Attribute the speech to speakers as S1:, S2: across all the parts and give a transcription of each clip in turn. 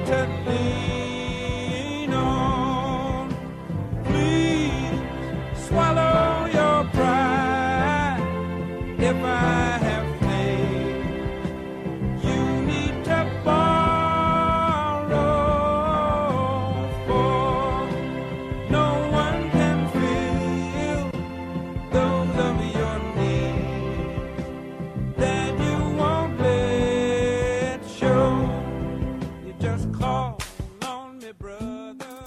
S1: to lean on. Please swallow your pride. If I have faith, you need to borrow, for no one can fill those of your needs that you won't let show. You just call on me, brother.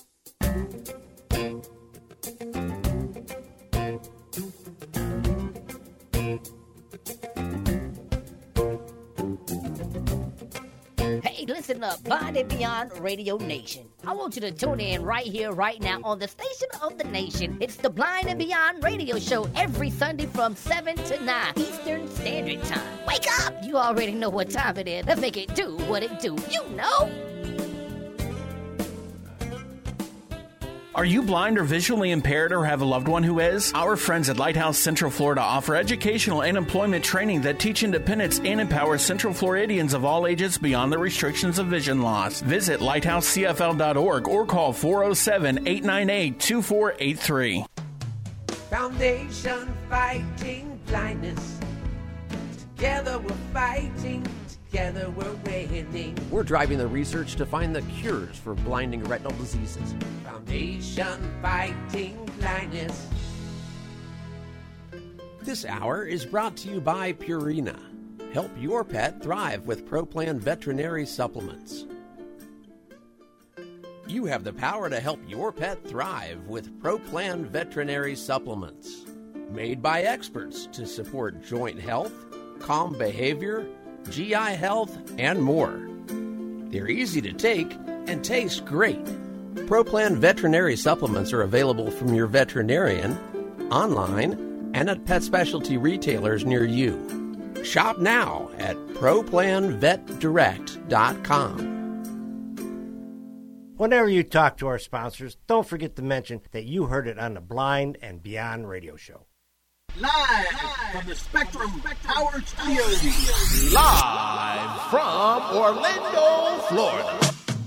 S2: Hey, listen up, Blind and Beyond Radio Nation. I want you to tune in right here, right now, on the station of the nation. It's the Blind and Beyond Radio Show every Sunday from 7 to 9 Eastern Standard Time. Wake up! You already know what time it is. Let's make it do what it do. You know!
S3: Are you blind or visually impaired or have a loved one who is? Our friends at Lighthouse Central Florida offer educational and employment training that teach independence and empower Central Floridians of all ages beyond the restrictions of vision loss. Visit lighthousecfl.org or call 407-898-2483.
S1: Foundation fighting blindness. Together we're fighting. Together we're winning.
S4: We're driving the research to find the cures for blinding retinal diseases.
S1: Foundation fighting blindness.
S4: This hour is brought to you by Purina. Help your pet thrive with ProPlan veterinary supplements. You have the power to help your pet thrive with ProPlan veterinary supplements. Made by experts to support joint health, calm behavior, GI health, and more. They're easy to take and taste great. ProPlan veterinary supplements are available from your veterinarian, online, and at pet specialty retailers near you. Shop now at ProPlanVetDirect.com.
S5: Whenever you talk to our sponsors, don't forget to mention that you heard it on the Blind and Beyond Radio Show.
S6: Live from the Spectrum Power Studios.
S7: Live from Orlando, Florida.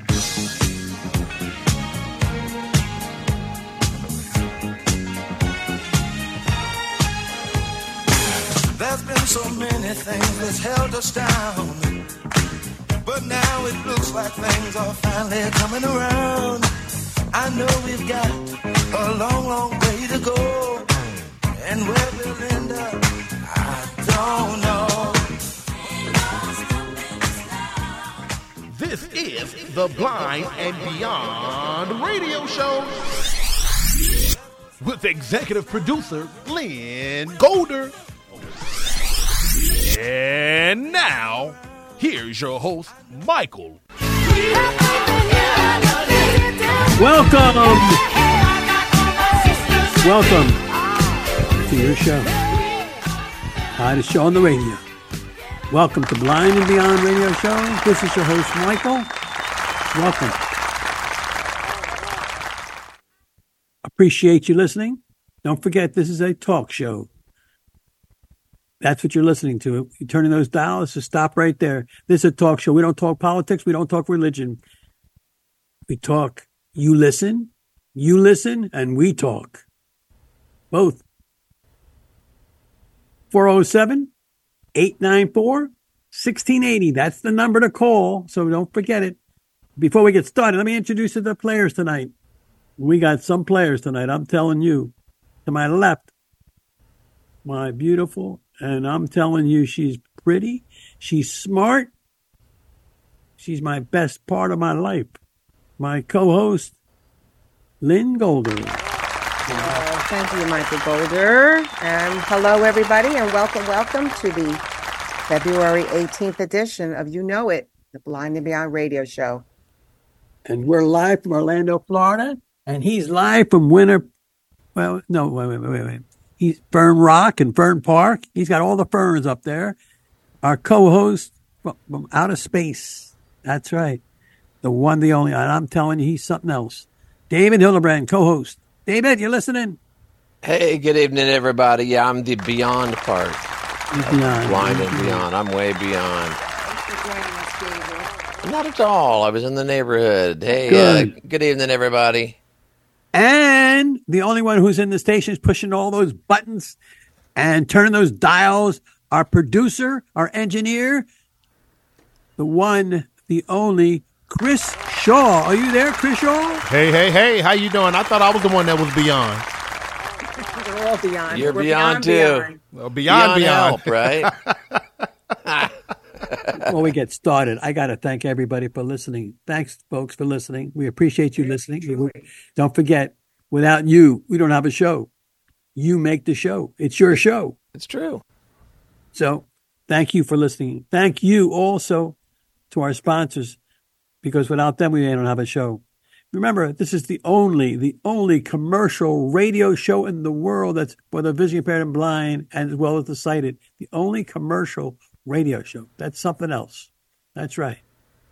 S8: There's been so many things that's held us down, but now it looks like things are finally coming around. I know we've got a long, long way to go, and where we'll end up, I don't know.
S7: This is the Blind and Beyond Radio Show with executive producer Lynn Golder. And now, here's your host, Michael.
S9: Welcome to your show. Hottest show on the radio. Welcome to Blind and Beyond Radio Show. This is your host, Michael. Welcome. Appreciate you listening. Don't forget, this is a talk show. That's what you're listening to. You're turning those dials, so stop right there. This is a talk show. We don't talk politics. We don't talk religion. We talk, you listen, and we talk. Both. 407-894-1680. That's the number to call, so don't forget it. Before we get started, let me introduce you to the players tonight. We got some players tonight, I'm telling you. To my left, my beautiful, and I'm telling you, she's pretty, she's smart, she's my best part of my life. My co-host, Lynn Golder.
S10: Thank you, Michael Golder. And hello, everybody, and welcome to the February 18th edition of You Know It, the Blind and Beyond Radio Show.
S9: And we're live from Orlando, Florida, and he's live from wait. He's Fern Rock and Fern Park. He's got all the ferns up there. Our co-host from outer space. That's right. The one, the only. And I'm telling you, he's something else. David Hildebrand, co-host. David, you listening?
S4: Hey, good evening, everybody. Yeah, I'm the beyond part.
S9: Beyond.
S4: Blind and beyond. I'm way beyond.
S10: Thanks for joining us, David.
S4: Not at all. I was in the neighborhood. Hey, good evening, everybody.
S9: And the only one who's in the station is pushing all those buttons and turning those dials, our producer, our engineer, the one, the only, Chris Shaw. Are you there, Chris Shaw?
S7: Hey. How you doing? I thought I was the one that was beyond.
S10: We're all beyond.
S4: You're
S10: We're
S4: beyond too.
S10: beyond.
S7: Well, beyond.
S4: Help, right?
S9: Before we get started, I got to thank everybody for listening. Thanks, folks, for listening. We appreciate you listening. Don't forget, without you, we don't have a show. You make the show. It's your show.
S4: It's true.
S9: So thank you for listening. Thank you also to our sponsors, because without them, we don't have a show. Remember, this is the only commercial radio show in the world that's for the visually impaired and blind, and as well as the sighted. The only commercial radio show. That's something else. That's right.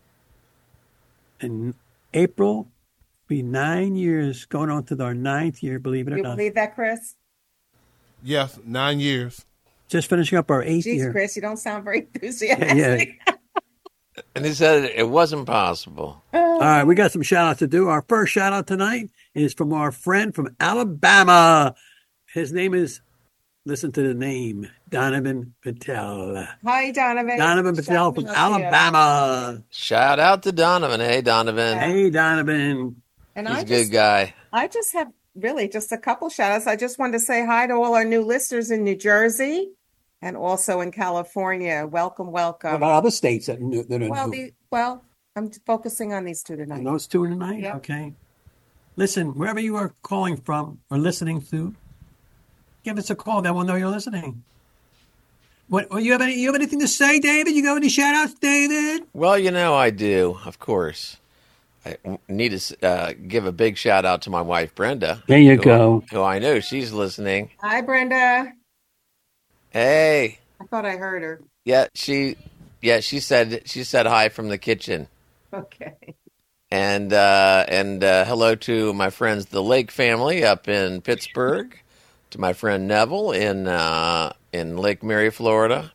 S9: In April, be 9 years, going on to our 9th year, believe it or not.
S10: You believe that, Chris?
S7: Yes, 9 years.
S9: Just finishing up our 8th year.
S10: Chris, you don't sound very enthusiastic.
S9: Yeah.
S4: And he said it wasn't possible.
S9: All right, we got some shout-outs to do. Our first shout-out tonight is from our friend from Alabama. His name is, listen to the name, Donovan Patel.
S10: Hi, Donovan.
S9: Donovan Patel from Alabama.
S4: Shout out to Donovan. Hey, Donovan.
S9: Hey, Donovan.
S10: And
S4: He's a good guy.
S10: I just have really just a couple shout-outs. I just wanted to say hi to all our new listeners in New Jersey and also in California. Welcome.
S9: What about other states that are new?
S10: Well, I'm focusing on these two tonight.
S9: Those two tonight?
S10: Yep.
S9: Okay. Listen, wherever you are calling from or listening to, give us a call. Then we'll know you're listening. What you have anything to say, David? You got any shout-outs, David?
S4: Well, I do, of course. I need to give a big shout-out to my wife, Brenda.
S9: There you go.
S4: Who I know. She's listening.
S10: Hi, Brenda.
S4: Hey.
S10: I thought I heard her.
S4: Yeah, she said hi from the kitchen.
S10: Okay.
S4: And hello to my friends, the Lake family up in Pittsburgh, to my friend Neville in Lake Mary, Florida.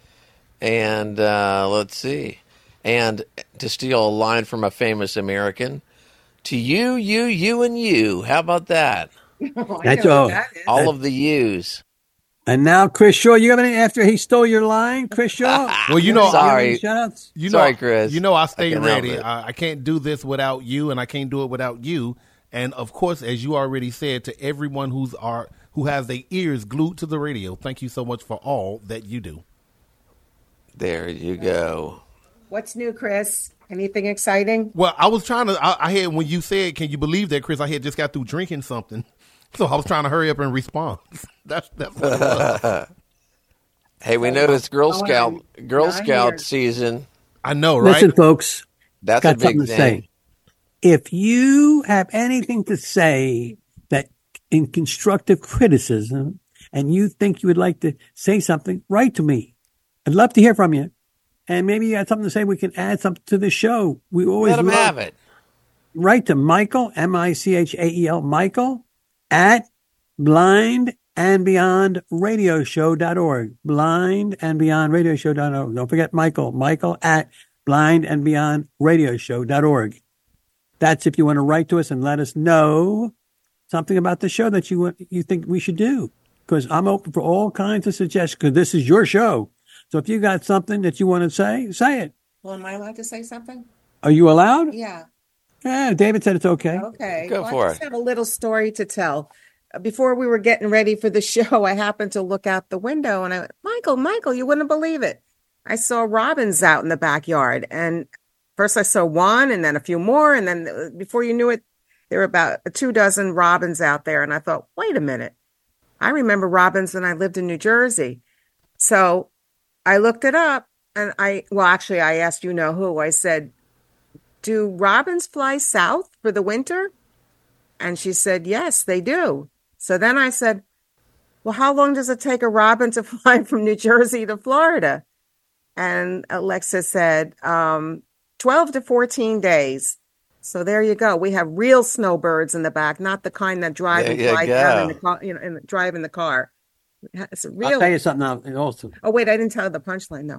S4: And let's see. And to steal a line from a famous American, to you, and you. How about that?
S9: That's all.
S4: All of the yous.
S9: And now, Chris Shaw, you have any after he stole your line, Chris Shaw?
S7: Well,
S4: sorry.
S7: Sorry,
S4: Chris.
S7: I stay ready. I can't do this without you, and I can't do it without you. And of course, as you already said, to everyone who has their ears glued to the radio, thank you so much for all that you do.
S4: There you go.
S10: What's new, Chris? Anything exciting?
S7: Well, I was trying to. I had when you said, "Can you believe that, Chris?" I had just got through drinking something, so I was trying to hurry up and respond. That's what it was.
S4: Hey, we know it's Girl Scout season.
S7: I know, right?
S9: Listen, folks.
S4: That's
S9: got
S4: a big
S9: something to
S4: thing.
S9: say. If you have anything to say that in constructive criticism, and you think you would like to say something, write to me. I'd love to hear from you. And maybe you got something to say. We can add something to the show. We always
S4: Let them have it.
S9: Write to Michael, Michael, Michael at blindandbeyondradioshow.org. Blindandbeyondradioshow.org. Don't forget Michael at blindandbeyondradioshow.org. That's if you want to write to us and let us know something about the show that you think we should do. Because I'm open for all kinds of suggestions, because this is your show. So if you got something that you want to say it.
S10: Well, am I allowed to say something?
S9: Are you allowed?
S10: Yeah.
S9: Yeah, David said it's okay.
S10: Okay.
S4: Go for
S10: I just have a little story to tell. Before we were getting ready for the show, I happened to look out the window and I went, Michael, you wouldn't believe it. I saw robins out in the backyard. And first I saw one and then a few more. And then before you knew it, there were about 24 robins out there. And I thought, wait a minute. I remember robins when I lived in New Jersey. So I looked it up and I asked who. I said, do robins fly south for the winter? And she said, yes, they do. So then I said, well, how long does it take a robin to fly from New Jersey to Florida? And Alexa said, 12 to 14 days. So there you go. We have real snowbirds in the back, not the kind that drive down in the car, drive in the car. It's a real.
S9: I'll tell you something now. Also.
S10: Oh wait, I didn't tell the punchline. No,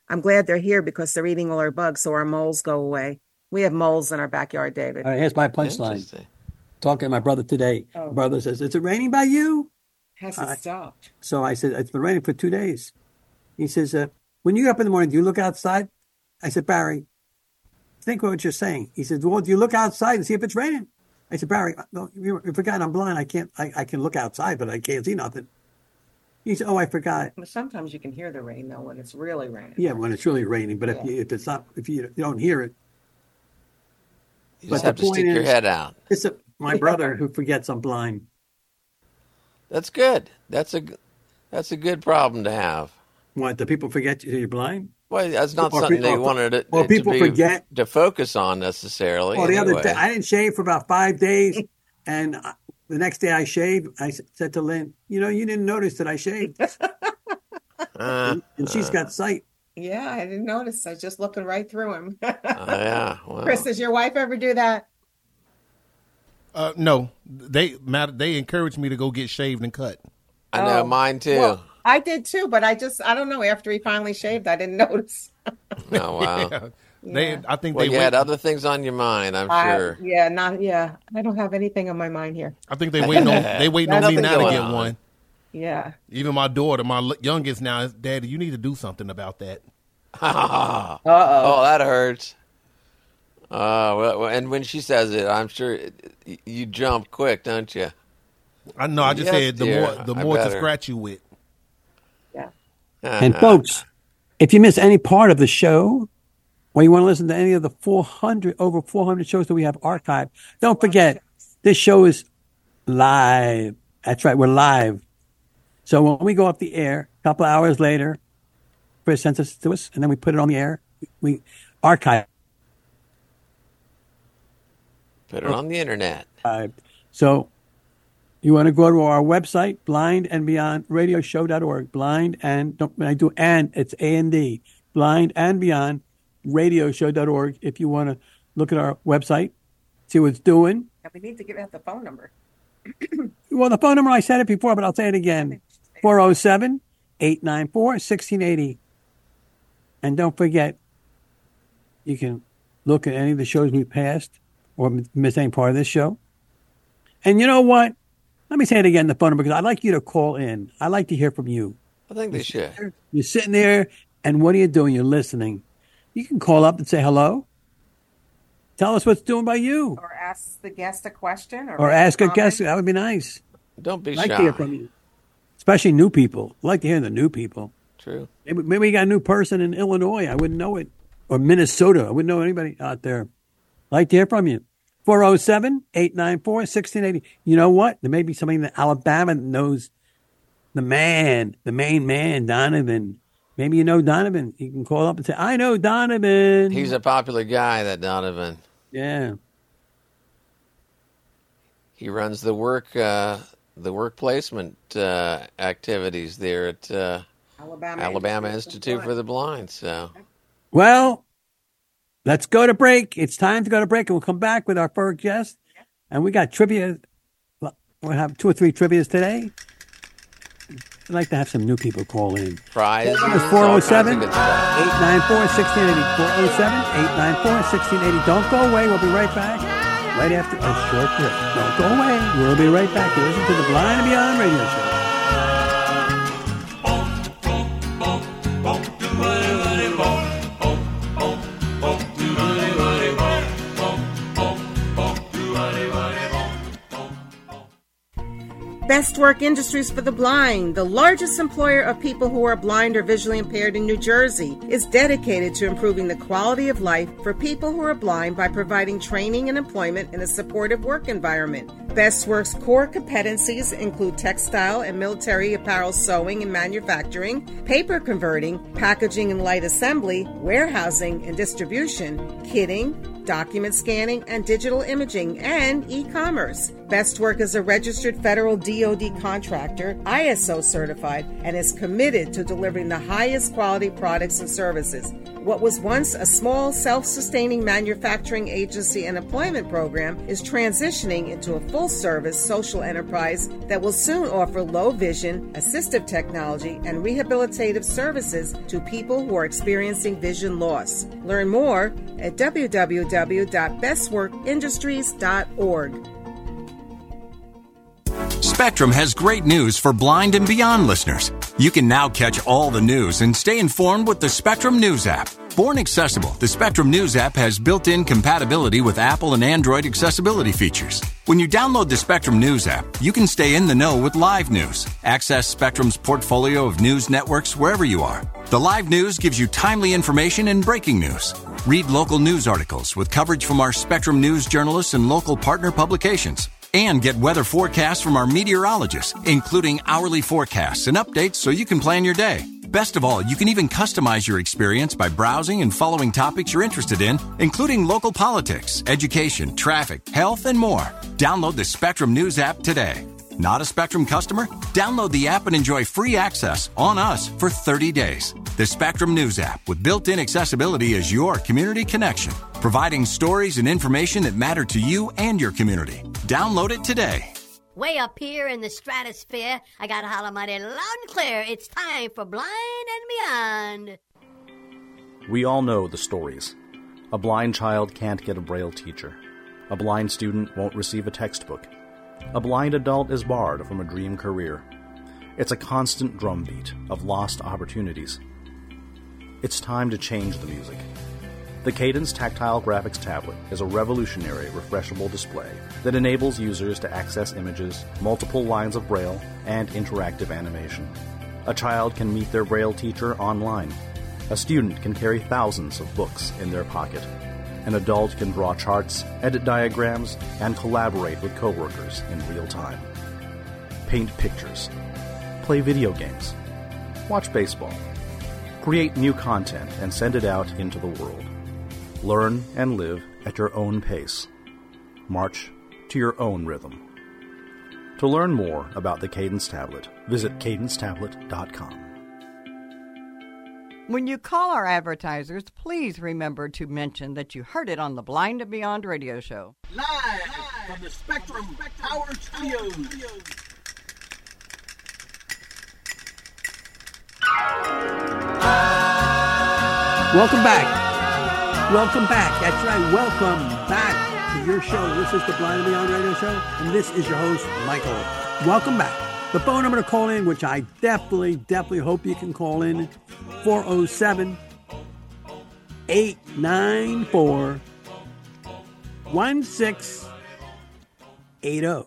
S10: I'm glad they're here because they're eating all our bugs, so our moles go away. We have moles in our backyard, David.
S9: All right, here's my punchline. Talking to my brother today. My brother says, "Is it raining by you?"
S10: Has it stopped?
S9: So I said, "It's been raining for 2 days." He says, "When you get up in the morning, do you look outside?" I said, "Barry, think what you're saying." He said, "Well, do you look outside and see if it's raining?" I said, "Barry, no, you forgot I'm blind. I can look outside, but I can't see nothing." He said, "Oh, I forgot."
S10: But sometimes you can hear the rain though when it's really raining.
S9: Yeah, when it's really raining. But if it's not, if you don't hear it,
S11: you just have to stick your head out.
S9: It's my brother who forgets I'm blind.
S11: That's good. That's a good problem to have.
S9: What? Do people forget you're blind?
S11: Well, that's not something they wanted to focus on necessarily.
S9: Well, the other day, I didn't shave for about 5 days, and the next day I shaved. I said to Lynn, "You didn't notice that I shaved." And she's got sight.
S10: Yeah, I didn't notice. I was just looking right through him.
S11: Yeah. Well.
S10: Chris, does your wife ever do that?
S7: No, they encouraged me to go get shaved and cut.
S11: I know, mine too.
S10: Well, I did too, but I don't know. After he finally shaved, I didn't notice.
S11: Oh wow!
S7: I think
S11: you had other things on your mind. I'm sure.
S10: I don't have anything on my mind here.
S7: I think they waiting on me now to get one.
S10: Yeah.
S7: Even my daughter, my youngest now, is, "Daddy, you need to do something about that."
S11: Oh, that hurts. Well, and when she says it, I'm sure you jump quick, don't you?
S7: I know. I just said the more to scratch you with.
S10: Yeah.
S9: And folks, if you miss any part of the show, or you want to listen to any of the over 400 shows that we have archived, don't forget this show is live. That's right, we're live. So when we go off the air, a couple of hours later, Chris sends it to us, and then we put it on the air. We archive.
S11: Put it on the internet.
S9: So you want to go to our website, blindandbeyondradioshow.org. It's A-N-D. blindandbeyondradioshow.org. If you want to look at our website, see what it's doing.
S10: Yeah, we need to give out the phone number.
S9: Well, the phone number, I said it before, but I'll say it again. 407-894-1680. And don't forget, you can look at any of the shows we passed or miss any part of this show. And you know what? Let me say it again, the phone number, because I'd like you to call in. I'd like to hear from you.
S11: I think they should.
S9: You're sitting there, and what are you doing? You're listening. You can call up and say hello. Tell us what's doing by you.
S10: Or ask the guest a question.
S9: Or ask a guest. That would be nice.
S11: Don't be
S9: shy. I'd like
S11: shy.
S9: to hear from you. Especially new people. I'd like to hear the new people.
S11: True.
S9: Maybe we got a new person in Illinois. I wouldn't know it. Or Minnesota. I wouldn't know anybody out there. I'd like to hear from you. 407-894-1680. You know what? There may be somebody in Alabama that knows the main man, Donovan. Maybe you know Donovan. You can call up and say, "I know Donovan."
S11: He's a popular guy, that Donovan.
S9: Yeah.
S11: He runs the work placement activities there at Alabama Institute for the Blind. So,
S9: well, let's go to break. It's time to go to break, and we'll come back with our first guest. And we got trivia. We'll have 2 or 3 trivias today. I'd like to have some new people call in.
S11: Prizes.
S9: 407-894-1680. 407-894-1680. Don't go away. We'll be right back. Right after a short break. Don't go away. We'll be right back to listen to the Blind and Beyond Radio Show.
S10: Bestwork Industries for the Blind, the largest employer of people who are blind or visually impaired in New Jersey, is dedicated to improving the quality of life for people who are blind by providing training and employment in a supportive work environment. Bestwork's core competencies include textile and military apparel sewing and manufacturing, paper converting, packaging and light assembly, warehousing and distribution, kitting, document scanning and digital imaging, and e-commerce. Bestwork is a registered federal DoD contractor, ISO certified, and is committed to delivering the highest quality products and services. What was once a small, self-sustaining manufacturing agency and employment program is transitioning into a full-service social enterprise that will soon offer low vision, assistive technology, and rehabilitative services to people who are experiencing vision loss. Learn more at www.bestworkindustries.org.
S12: Spectrum has great news for Blind and Beyond listeners. You can now catch all the news and stay informed with the Spectrum News app. Born accessible, the Spectrum News app has built-in compatibility with Apple and Android accessibility features. When you download the Spectrum News app, you can stay in the know with live news. Access Spectrum's portfolio of news networks wherever you are. The live news gives you timely information and breaking news. Read local news articles with coverage from our Spectrum News journalists and local partner publications. And get weather forecasts from our meteorologists, including hourly forecasts and updates so you can plan your day. Best of all, you can even customize your experience by browsing and following topics you're interested in, including local politics, education, traffic, health, and more. Download the Spectrum News app today. Not a Spectrum customer? Download the app and enjoy free access on us for 30 days. The Spectrum News app with built-in accessibility is your community connection, providing stories and information that matter to you and your community. Download it today.
S2: Way up here in the stratosphere, I gotta holler mighty loud and clear. It's time for Blind and Beyond.
S13: We all know the stories. A blind child can't get a Braille teacher. A blind student won't receive a textbook. A blind adult is barred from a dream career. It's a constant drumbeat of lost opportunities. It's time to change the music. The Cadence Tactile Graphics Tablet is a revolutionary refreshable display that enables users to access images, multiple lines of Braille, and interactive animation. A child can meet their Braille teacher online. A student can carry thousands of books in their pocket. An adult can draw charts, edit diagrams, and collaborate with coworkers in real time. Paint pictures. Play video games. Watch baseball. Create new content and send it out into the world. Learn and live at your own pace. March to your own rhythm. To learn more about the Cadence Tablet, visit cadencetablet.com.
S14: When you call our advertisers, please remember to mention that you heard it on the Blind and Beyond radio show.
S6: Live from the Spectrum Power Studios.
S9: Welcome back. Welcome back. That's right. Welcome back to your show. This is the Blind and Beyond radio show, and this is your host, Michael. Welcome back. The phone number to call in, which I definitely hope you can call in, 407-894-1680.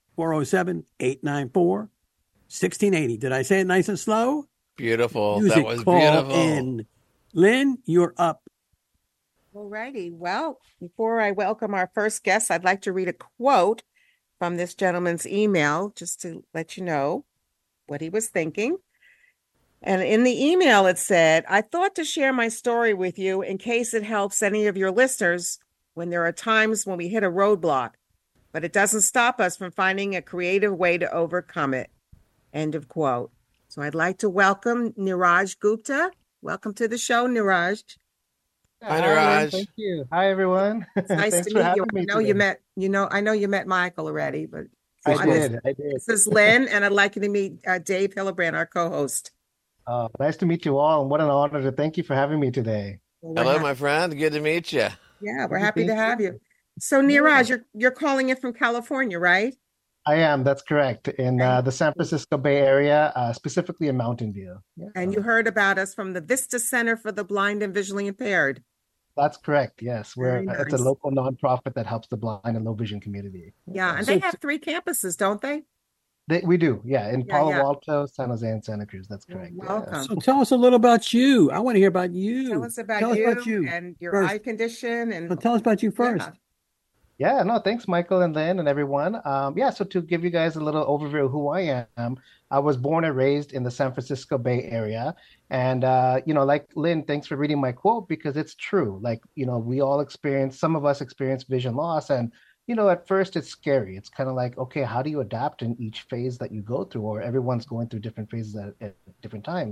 S9: 407-894-1680. Did I say it nice and slow?
S11: Beautiful.
S9: Music,
S11: that was
S9: call
S11: beautiful.
S9: In. Lynn, you're up.
S10: Alrighty. Well, before I welcome our first guest, I'd like to read a quote from this gentleman's email, just to let you know what he was thinking. And in the email, it said, I thought to share my story with you in case it helps any of your listeners when there are times when we hit a roadblock, but it doesn't stop us from finding a creative way to overcome it. End of quote. So I'd like to welcome Niraj Gupta. Welcome to the show, Niraj.
S11: Hi, Niraj.
S15: Thank you. Hi, everyone.
S10: It's nice to meet you. I know you met Michael already, but
S15: I did.
S10: This is Lynn, and I'd like you to meet Dave Hillebrand, our co-host.
S15: Nice to meet you all, and what an honor to thank you for having me today.
S11: Hello, my friend. Good to meet you.
S10: Yeah, we're happy to have you. So, Niraj, you're calling in from California, right?
S15: I am. That's correct. In the San Francisco Bay Area, specifically in Mountain View. Yeah.
S10: And you heard about us from the Vista Center for the Blind and Visually Impaired.
S15: That's correct. Yes, it's a
S10: nice.
S15: local nonprofit that helps the blind and low vision community.
S10: Yeah, and they have 3 campuses, don't they?
S15: We do. Yeah, in Palo Alto, San Jose, and Santa Cruz. That's correct.
S10: Welcome.
S15: Yeah.
S9: So tell us a little about you. I want to hear about you.
S10: Tell us about you and your
S9: first.
S10: eye condition. And
S9: So tell us about you first.
S15: Yeah, no, thanks, Michael and Lynn and everyone. So to give you guys a little overview of who I am, I was born and raised in the San Francisco Bay Area. And, like Lynn, thanks for reading my quote because it's true. Like, some of us experience vision loss. And, at first it's scary. It's kind of like, okay, how do you adapt in each phase that you go through? Or everyone's going through different phases at different times.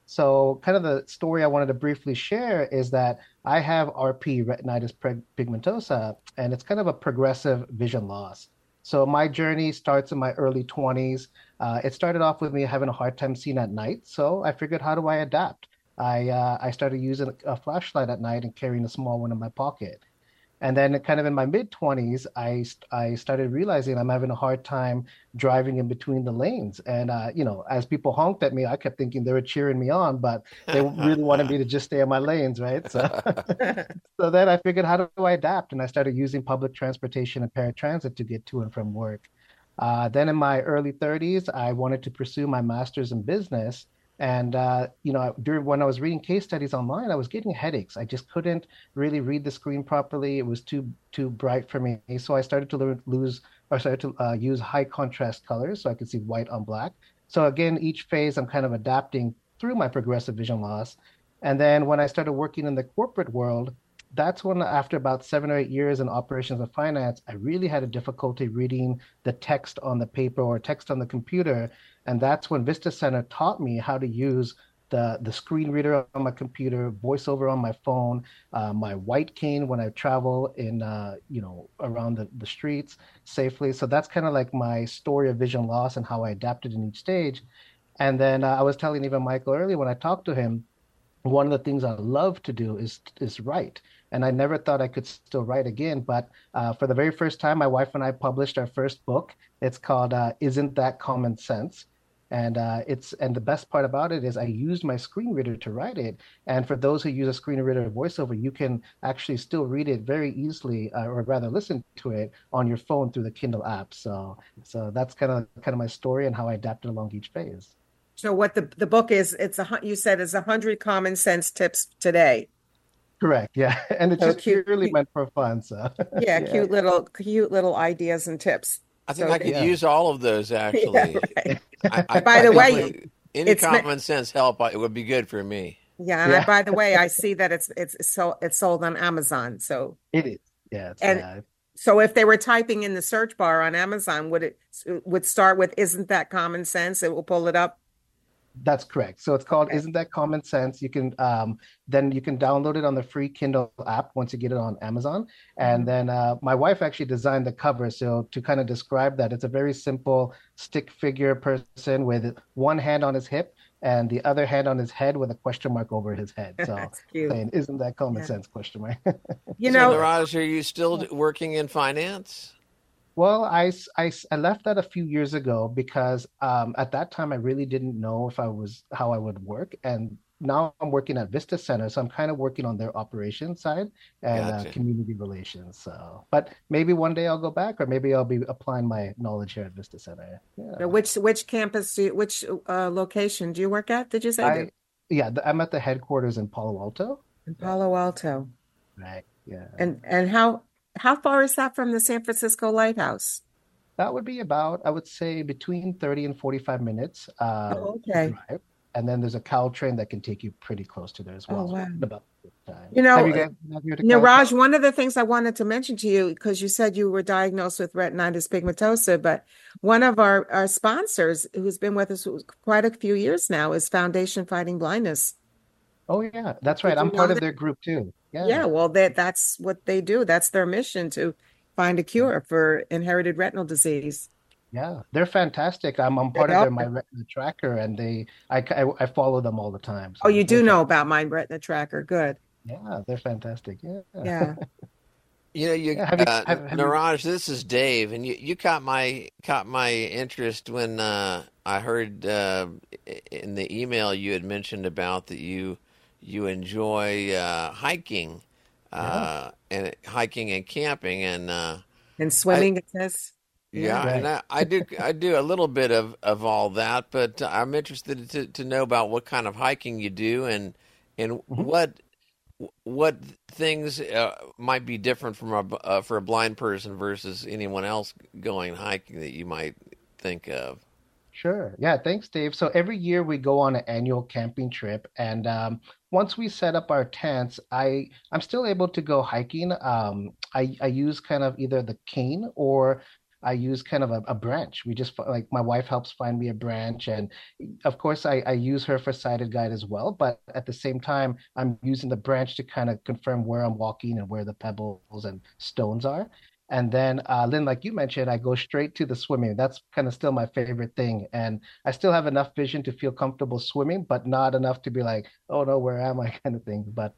S15: So kind of the story I wanted to briefly share is that I have RP, retinitis pigmentosa, and it's kind of a progressive vision loss. So my journey starts in my early 20s. It started off with me having a hard time seeing at night. So I figured, how do I adapt? I started using a flashlight at night and carrying a small one in my pocket. And then kind of in my mid 20s, I started realizing I'm having a hard time driving in between the lanes. And, as people honked at me, I kept thinking they were cheering me on, but they really wanted me to just stay in my lanes, right? So, so then I figured, how do I adapt? And I started using public transportation and paratransit to get to and from work. Then in my early 30s, I wanted to pursue my master's in business. And during when I was reading case studies online, I was getting headaches. I just couldn't really read the screen properly. It was too bright for me. So I started to use high contrast colors so I could see white on black. So again, each phase I'm kind of adapting through my progressive vision loss. And then when I started working in the corporate world, that's when, after about 7 or 8 years in operations and finance, I really had a difficulty reading the text on the paper or text on the computer. And that's when Vista Center taught me how to use the screen reader on my computer, VoiceOver on my phone, my white cane when I travel in, around the streets safely. So that's kind of like my story of vision loss and how I adapted in each stage. And then I was telling even Michael earlier when I talked to him, one of the things I love to do is write. And I never thought I could still write again. But for the very first time, my wife and I published our first book. It's called Isn't That Common Sense? And the best part about it is I used my screen reader to write it. And for those who use a screen reader VoiceOver, you can actually still read it very easily, or rather listen to it on your phone through the Kindle app. So that's kind of my story and how I adapted along each phase.
S10: So what the book is, you said it's 100 common sense tips today.
S15: Correct. Yeah. And it's just purely meant for fun. So
S10: yeah, cute little ideas and tips.
S11: I think I could use all of those actually.
S10: Yeah, right. By the way,
S11: any common sense help, it would be good for me.
S10: Yeah. And by the way, I see that it's sold on Amazon. So
S15: it is. Yeah.
S10: So if they were typing in the search bar on Amazon, would start with "Isn't that common sense?" It will pull it up.
S15: That's correct. So it's called Isn't That Common Sense? You can then you can download it on the free Kindle app once you get it on Amazon. And then my wife actually designed the cover. So to kind of describe that, it's a very simple stick figure person with one hand on his hip and the other hand on his head with a question mark over his head. So saying, "Isn't that common sense?" question mark.
S11: Niraj, are you still working in finance?
S15: Well, I left that a few years ago because at that time I really didn't know how I would work, and now I'm working at Vista Center, so I'm kind of working on their operations side and community relations. So, but maybe one day I'll go back, or maybe I'll be applying my knowledge here at Vista Center. Yeah.
S10: Which campus? Which location do you work at? Did you say?
S15: I'm at the headquarters in Palo Alto.
S10: In Palo Alto.
S15: Right. Yeah.
S10: And how far is that from the San Francisco Lighthouse?
S15: That would be about, I would say, between 30 and 45 minutes.
S10: Okay.
S15: Drive. And then there's a Caltrain that can take you pretty close to there as well.
S10: Oh, wow.
S15: About time.
S10: Niraj, one of the things I wanted to mention to you, because you said you were diagnosed with retinitis pigmentosa, but one of our sponsors who's been with us quite a few years now is Foundation Fighting Blindness.
S15: Oh, yeah, that's right. I'm part of their group too.
S10: Yeah, well, that's what they do. That's their mission, to find a cure for inherited retinal disease.
S15: Yeah, they're fantastic. I'm part of their My Retina Tracker, and I follow them all the time.
S10: So you do know about My Retina Tracker. Good.
S15: Yeah, they're fantastic.
S10: Yeah.
S11: Niraj, this is Dave, and you caught my interest when I heard in the email you had mentioned about that you enjoy hiking, and hiking and camping
S10: and swimming. It says.
S11: Yeah, right. And I do a little bit of all that, but I'm interested to know about what kind of hiking you do and what things might be different from for a blind person versus anyone else going hiking that you might think of.
S15: Sure. Yeah. Thanks, Dave. So every year we go on an annual camping trip, and once we set up our tents, I'm still able to go hiking. I use kind of either the cane or I use kind of a branch. We just like my wife helps find me a branch, and of course I use her for sighted guide as well. But at the same time, I'm using the branch to kind of confirm where I'm walking and where the pebbles and stones are. And then, Lynn, like you mentioned, I go straight to the swimming. That's kind of still my favorite thing. And I still have enough vision to feel comfortable swimming, but not enough to be like, oh no, where am I kind of thing. But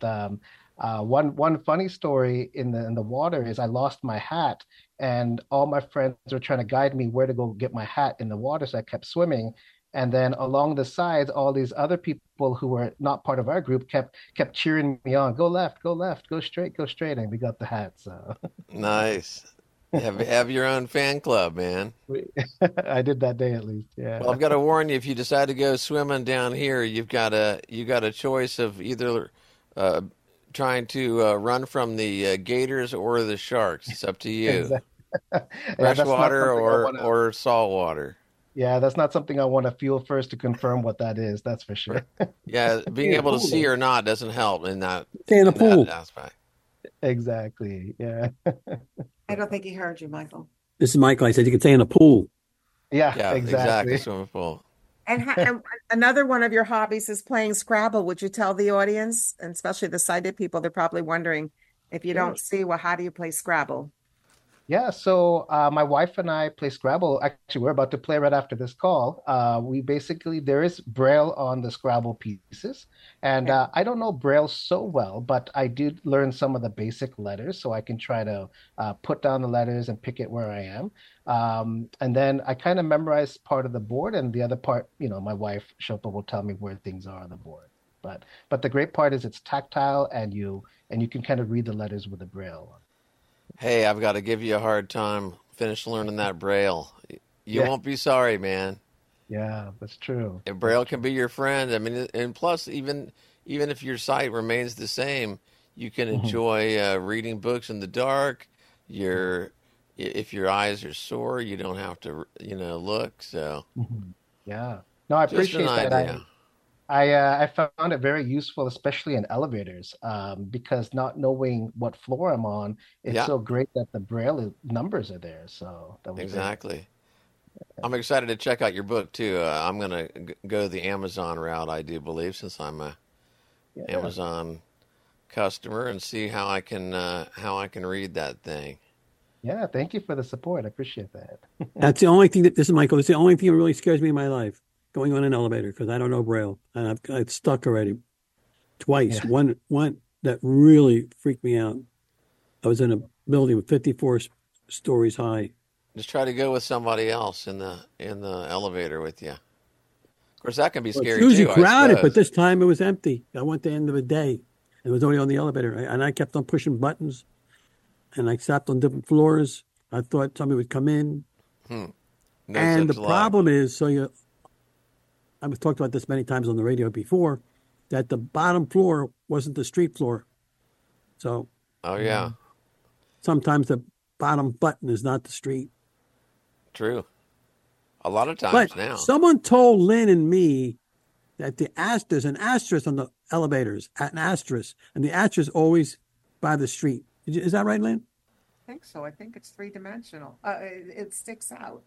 S15: one funny story in the water is I lost my hat, and all my friends were trying to guide me where to go get my hat in the water. So I kept swimming. And then along the sides, all these other people who were not part of our group kept cheering me on. Go left, go straight, go straight. And we got the hat. So
S11: Nice. Have your own fan club, man.
S15: I did that day at least. Yeah.
S11: Well, I've got to warn you, if you decide to go swimming down here, you've got a choice of either trying to run from the gators or the sharks. It's up to you.
S15: Exactly.
S11: Freshwater or saltwater.
S15: Yeah, that's not something I want to feel first to confirm what that is. That's for sure.
S11: Yeah, being able to see or not doesn't help in that.
S9: Stay in the pool.
S11: Aspect.
S15: Exactly. Yeah.
S10: I don't think he heard you, Michael.
S9: This is Michael. I said you can stay in the pool.
S15: Yeah, exactly.
S11: Swimming pool.
S10: And another one of your hobbies is playing Scrabble. Would you tell the audience, and especially the sighted people, they're probably wondering, if you don't see, well, how do you play Scrabble?
S15: Yeah, so my wife and I play Scrabble. Actually, we're about to play right after this call. There is Braille on the Scrabble pieces. And I don't know Braille so well, but I did learn some of the basic letters, so I can try to put down the letters and pick it where I am. And then I kind of memorize part of the board, and the other part, my wife, Shilpa, will tell me where things are on the board. But the great part is it's tactile, and you can kind of read the letters with the Braille.
S11: Hey, I've got to give you a hard time. Finish learning that Braille. You won't be sorry, man.
S15: Yeah, that's true.
S11: And Braille can be your friend. I mean, and plus, even if your sight remains the same, you can enjoy reading books in the dark. If your eyes are sore, you don't have to, look. So,
S15: yeah. No, I appreciate that. I found it very useful, especially in elevators, because not knowing what floor I'm on, it's so great that the Braille numbers are there. So that was
S11: exactly. I'm excited to check out your book too. I'm going to go the Amazon route, I do believe, since I'm a Amazon customer, and see how I can read that thing.
S15: Yeah, thank you for the support. I appreciate that.
S9: That's the only thing this is Michael. It's the only thing that really scares me in my life. Going on an elevator, because I don't know Braille, and I've stuck already twice. Yeah. One that really freaked me out. I was in a building with 54 stories high.
S11: Just try to go with somebody else in the elevator with you. Of course, that can be scary too.
S9: It's usually crowded, but this time it was empty. I went the end of the day. It was only on the elevator, and I kept on pushing buttons, and I stopped on different floors. I thought somebody would come in,
S11: No
S9: and the problem is, I've talked about this many times on the radio before, that the bottom floor wasn't the street floor. So,
S11: sometimes
S9: the bottom button is not the street.
S11: True. A lot of times
S9: but
S11: now.
S9: Someone told Lynn and me that there's an asterisk on the elevators, an asterisk, and the asterisk is always by the street. Is that right, Lynn?
S10: I think so. I think it's three-dimensional. It sticks out.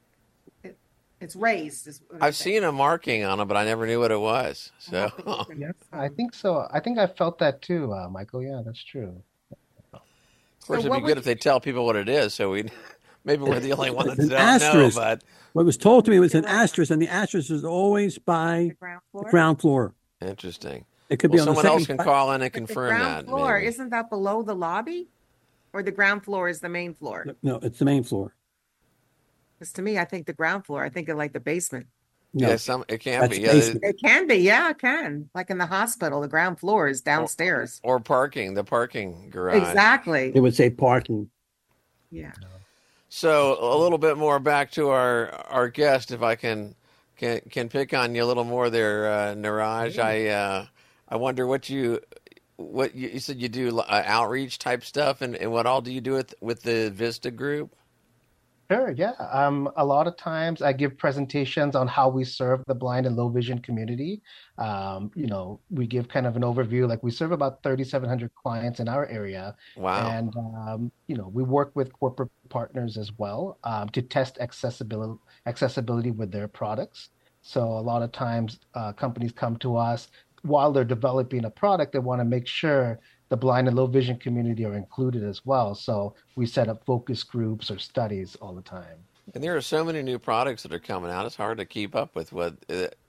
S10: It's raised.
S11: I've seen a marking on it, but I never knew what it was. So
S15: yes, I think so. I think I felt that too, Michael. Yeah, that's true.
S11: Of course, it'd be good if they tell people what it is, so maybe we're the only one that don't
S9: asterisk.
S11: know. But
S9: what was told to me was an asterisk, and the asterisk is always by the ground floor.
S11: Interesting.
S9: It could be on
S11: someone
S9: the
S11: else can call in and confirm
S10: the ground
S11: that.
S10: Floor,
S11: maybe.
S10: Isn't that below the lobby, or the ground floor is the main floor?
S9: No, it's the main floor.
S10: Because to me, I think the ground floor. I think of like the basement.
S11: No, it can be. Yeah,
S10: it can be. Yeah, it can. Like in the hospital, the ground floor is downstairs.
S11: Or parking, the parking garage.
S10: Exactly.
S9: It would say parking.
S10: Yeah.
S11: So a little bit more back to our guest, if I can pick on you a little more there, Niraj. I wonder what you said you do outreach type stuff, and what all do you do with the Vista group?
S15: Sure, yeah. A lot of times I give presentations on how we serve the blind and low vision community. We give kind of an overview. Like we serve about 3,700 clients in our area.
S11: Wow.
S15: And, we work with corporate partners as well to test accessibility with their products. So a lot of times companies come to us while they're developing a product, they want to make sure the blind and low vision community are included as well. So we set up focus groups or studies all the time.
S11: And there are so many new products that are coming out. It's hard to keep up with what,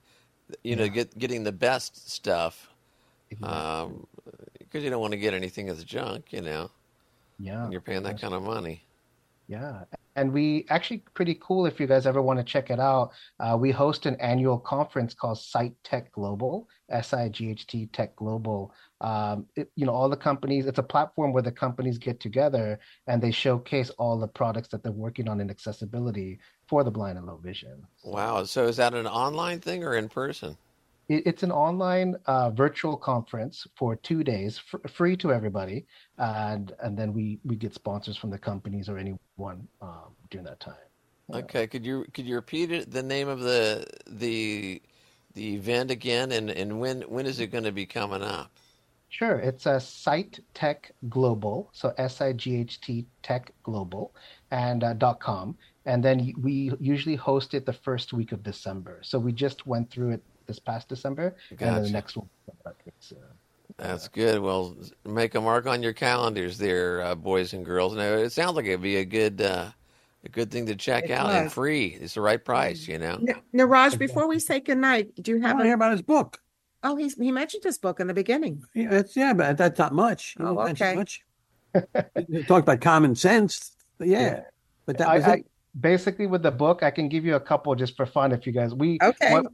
S11: getting the best stuff. Because you don't want to get anything as junk,
S15: Yeah.
S11: And you're paying that kind of money.
S15: Yeah. And we actually pretty cool if you guys ever want to check it out. We host an annual conference called Sight Tech Global, SIGHT Tech Global. All the companies, it's a platform where the companies get together and they showcase all the products that they're working on in accessibility for the blind and low vision.
S11: Wow. So is that an online thing or in person?
S15: It's an online virtual conference for 2 days, free to everybody, and then we get sponsors from the companies or anyone during that time.
S11: Okay, could you repeat it, the name of the event again, and when is it going to be coming up?
S15: Sure, it's a Sight Tech Global, so SIGHT Tech Global, and .com, and then we usually host it the first week of December. So we just went through it this past December, and then the next one.
S11: That's good. Well, make a mark on your calendars there, boys and girls. Now, it sounds like it'd be a good thing to check out and free. It's the right price,
S10: Niraj, before we say goodnight, do you have
S9: hear about his book?
S10: Oh, he mentioned his book in the beginning.
S9: But that's not much.
S10: Oh, okay.
S9: Much. He talked about common sense. But that was it.
S15: Basically, with the book, I can give you a couple just for fun if you guys. What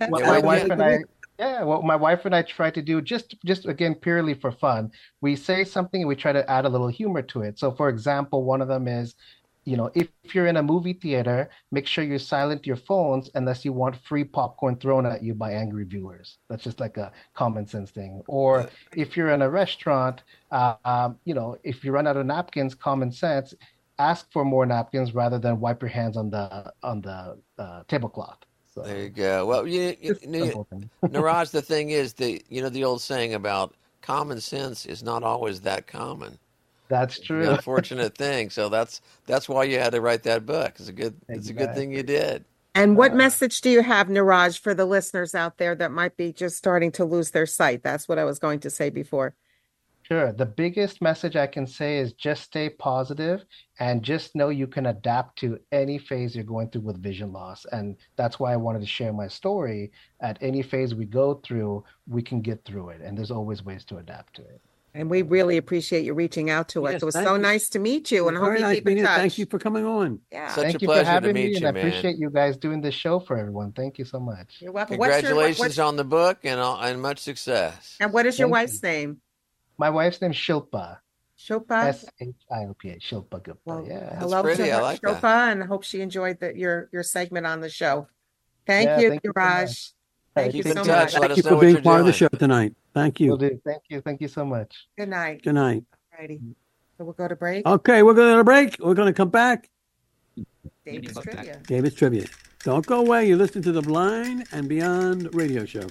S15: my wife and I try to do, just again purely for fun. We say something and we try to add a little humor to it. So, for example, one of them is, if you're in a movie theater, make sure you silent your phones unless you want free popcorn thrown at you by angry viewers. That's just like a common sense thing. Or if you're in a restaurant, if you run out of napkins, common sense. Ask for more napkins rather than wipe your hands on the tablecloth. So,
S11: there you go. Well, Niraj, the thing is, the old saying about common sense is not always that common.
S15: That's true.
S11: The unfortunate thing. So that's why you had to write that book. It's a good thing you did.
S10: And what message do you have, Niraj, for the listeners out there that might be just starting to lose their sight? That's what I was going to say before.
S15: Sure. The biggest message I can say is just stay positive and just know you can adapt to any phase you're going through with vision loss. And that's why I wanted to share my story. At any phase we go through, we can get through it. And there's always ways to adapt to it.
S10: And we really appreciate you reaching out to us. It was so nice to meet you, and I hope you keep in touch.
S9: Thank you for coming on.
S10: Yeah.
S15: Thank you for having me, and I appreciate you guys doing this show for everyone. Thank you so much.
S10: You're welcome.
S11: Congratulations on the book and much success.
S10: And what is your wife's name?
S15: My wife's name is Shilpa.
S10: Shilpa?
S15: Shilpa. Shilpa Gupta.
S10: Well,
S15: yeah.
S10: Hello to Shilpa, and I hope she enjoyed your segment on the show. Thank you, Niraj. Thank you so much.
S9: Thank you for being part of the show tonight. Thank you.
S15: Will do. Thank you. Thank you so much.
S10: Good night.
S9: Good night.
S10: Alrighty. So we'll go to break.
S9: Okay, we're going to break. We're going to come back.
S10: David's Trivia.
S9: David's Trivia. Don't go away. You're listening to the Blind and Beyond radio show.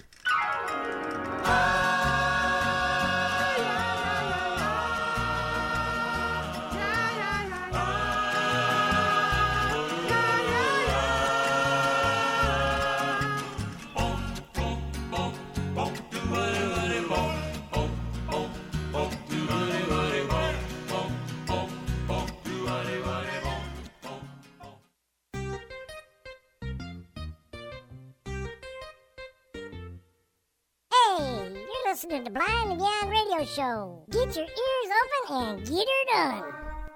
S16: Listening to Blind and Beyond Radio Show. Get your ears open and get her done.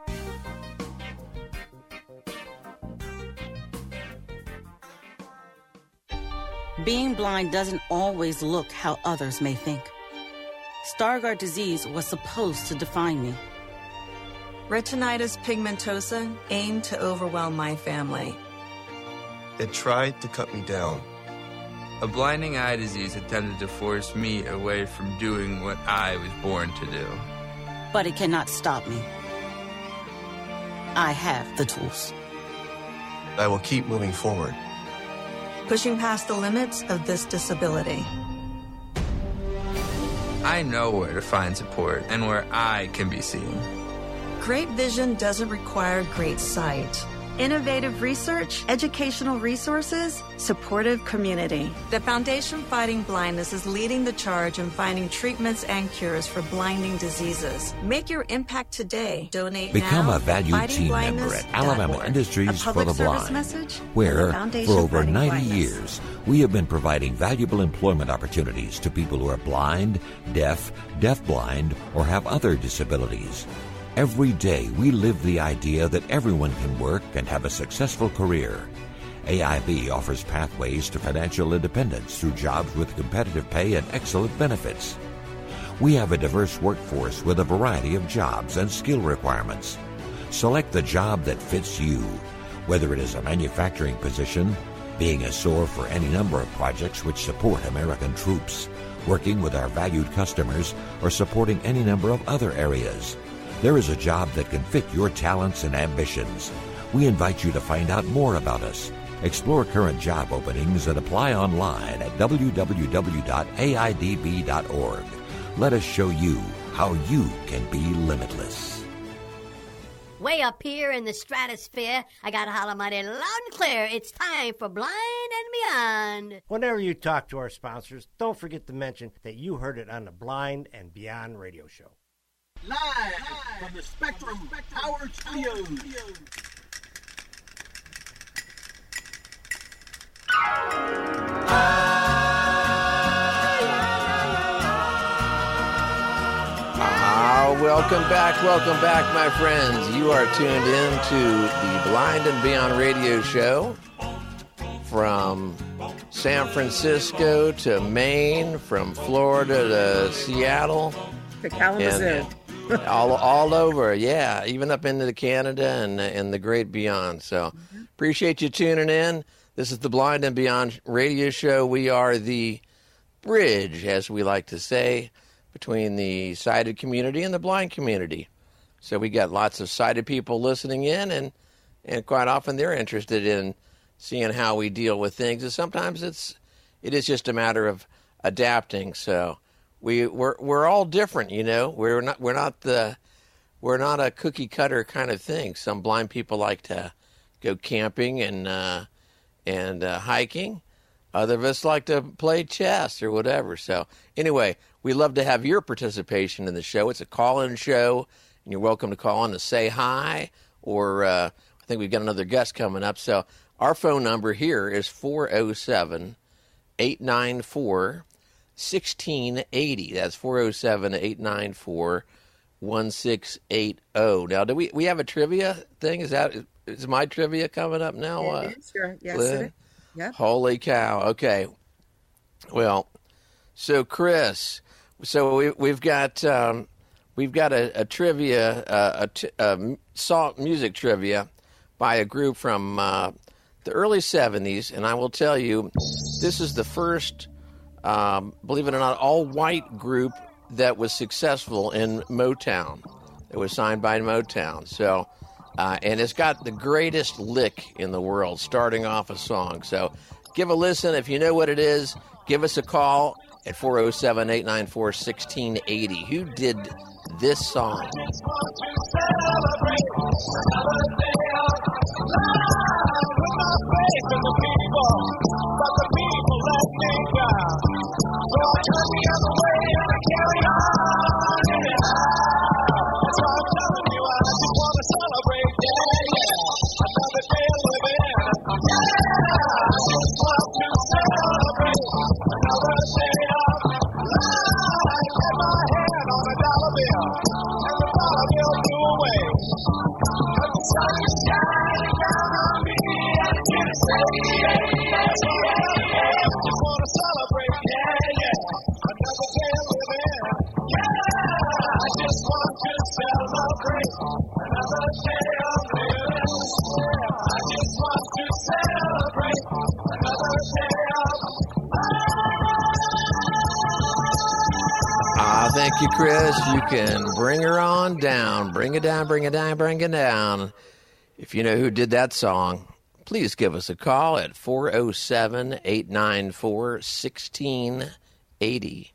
S17: Being blind doesn't always look how others may think. Stargardt disease was supposed to define me.
S18: Retinitis pigmentosa aimed to overwhelm my family.
S19: It tried to cut me down.
S20: A blinding eye disease attempted to force me away from doing what I was born to do.
S17: But it cannot stop me. I have the tools.
S19: I will keep moving forward.
S18: Pushing past the limits of this disability.
S20: I know where to find support and where I can be seen.
S18: Great vision doesn't require great sight. Innovative research, educational resources, supportive community. The Foundation Fighting Blindness is leading the charge in finding treatments and cures for blinding diseases. Make your impact today. Donate
S21: Become
S18: now.
S21: a valued team member at Alabama Industries for the Blind, where for over 90 years we have been providing valuable employment opportunities to people who are blind, deaf, deafblind, or have other disabilities. Every day we live the idea that everyone can work and have a successful career. AIB offers pathways to financial independence through jobs with competitive pay and excellent benefits. We have a diverse workforce with a variety of jobs and skill requirements. Select the job that fits you, whether it is a manufacturing position, being a SOAR for any number of projects which support American troops, working with our valued customers, or supporting any number of other areas. There is a job that can fit your talents and ambitions. We invite you to find out more about us. Explore current job openings and apply online at www.aidb.org. Let us show you how you can be limitless.
S2: Way up here in the stratosphere, I gotta holler mighty loud and clear. It's time for Blind and Beyond.
S5: Whenever you talk to our sponsors, don't forget to mention that you heard it on the Blind and Beyond radio show.
S6: Live from the Spectrum Power Studios.
S11: Welcome back, my friends. You are tuned in to the Blind and Beyond radio show from San Francisco to Maine, from Florida to Seattle.
S10: To Kalamazoo.
S11: all over, yeah, even up into Canada and the great beyond. So appreciate you tuning in. This is the Blind and Beyond radio show. We are the bridge, as we like to say, between the sighted community and the blind community. So we got lots of sighted people listening in, and quite often they're interested in seeing how we deal with things. And sometimes it is just a matter of adapting. So we're all different, you know. We're not a cookie cutter kind of thing. Some blind people like to go camping and hiking. Other of us like to play chess or whatever. So anyway, we love to have your participation in the show. It's a call-in show, and you're welcome to call in to say hi, or I think we've got another guest coming up. So our phone number here is 407-894-1680. That's 407-894-1680. Now, do we have a trivia thing? Is my trivia coming up now?
S10: Sure. Yes,
S11: Lynn?
S10: it is. Yep.
S11: Holy cow. Okay. Well, so Chris, we've got a trivia, music trivia by a group from the early 70s, and I will tell you, this is the first, believe it or not, all-white group that was successful in Motown. It was signed by Motown. So, and it's got the greatest lick in the world, starting off a song. So give a listen. If you know what it is, give us a call at 407-894-1680. Who did this song? Thank you, Chris. You can bring her on down. Bring it down, bring it down, bring it down. If you know who did that song, please give us a call at 407-894-1680.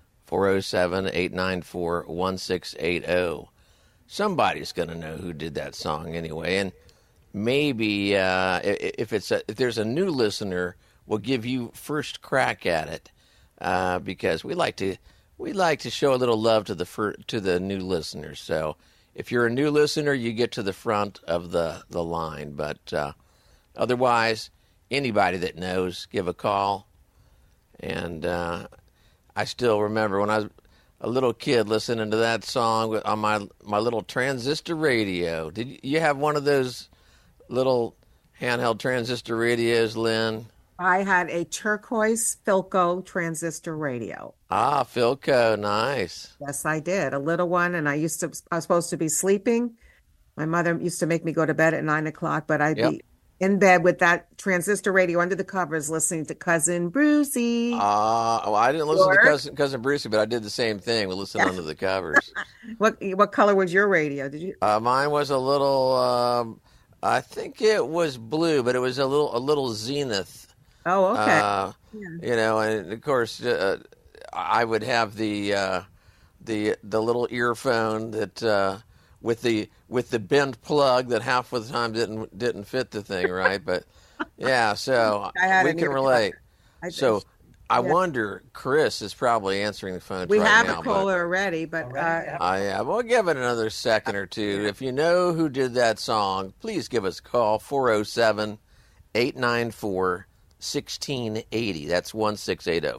S11: 407-894-1680. Somebody's going to know who did that song anyway. And maybe if there's a new listener, we'll give you first crack at it because we like to show a little love to the new listeners. So if you're a new listener, you get to the front of the line. But otherwise, anybody that knows, give a call. And I still remember when I was a little kid listening to that song on my little transistor radio. Did you have one of those little handheld transistor radios, Lynn?
S10: I had a turquoise Philco transistor radio.
S11: Ah, Philco, nice.
S10: Yes, I did. A little one, and I was supposed to be sleeping. My mother used to make me go to bed at 9 o'clock, but I'd be in bed with that transistor radio under the covers listening to Cousin Brucey.
S11: Well, I didn't listen to Cousin Brucey, but I did the same thing. We listened under the covers.
S10: What color was your radio? Did you?
S11: Mine was a little, I think it was blue, but it was a little Zenith.
S10: Oh, okay.
S11: You know, and of course, I would have the little earphone that with the bent plug that half of the time didn't fit the thing right. But yeah, so we can relate. I wonder, Chris is probably answering the phone.
S10: We
S11: right
S10: have
S11: now,
S10: a caller already, but
S11: we'll give it another second or two. If you know who did that song, please give us a call 407-894-1680. That's 1680.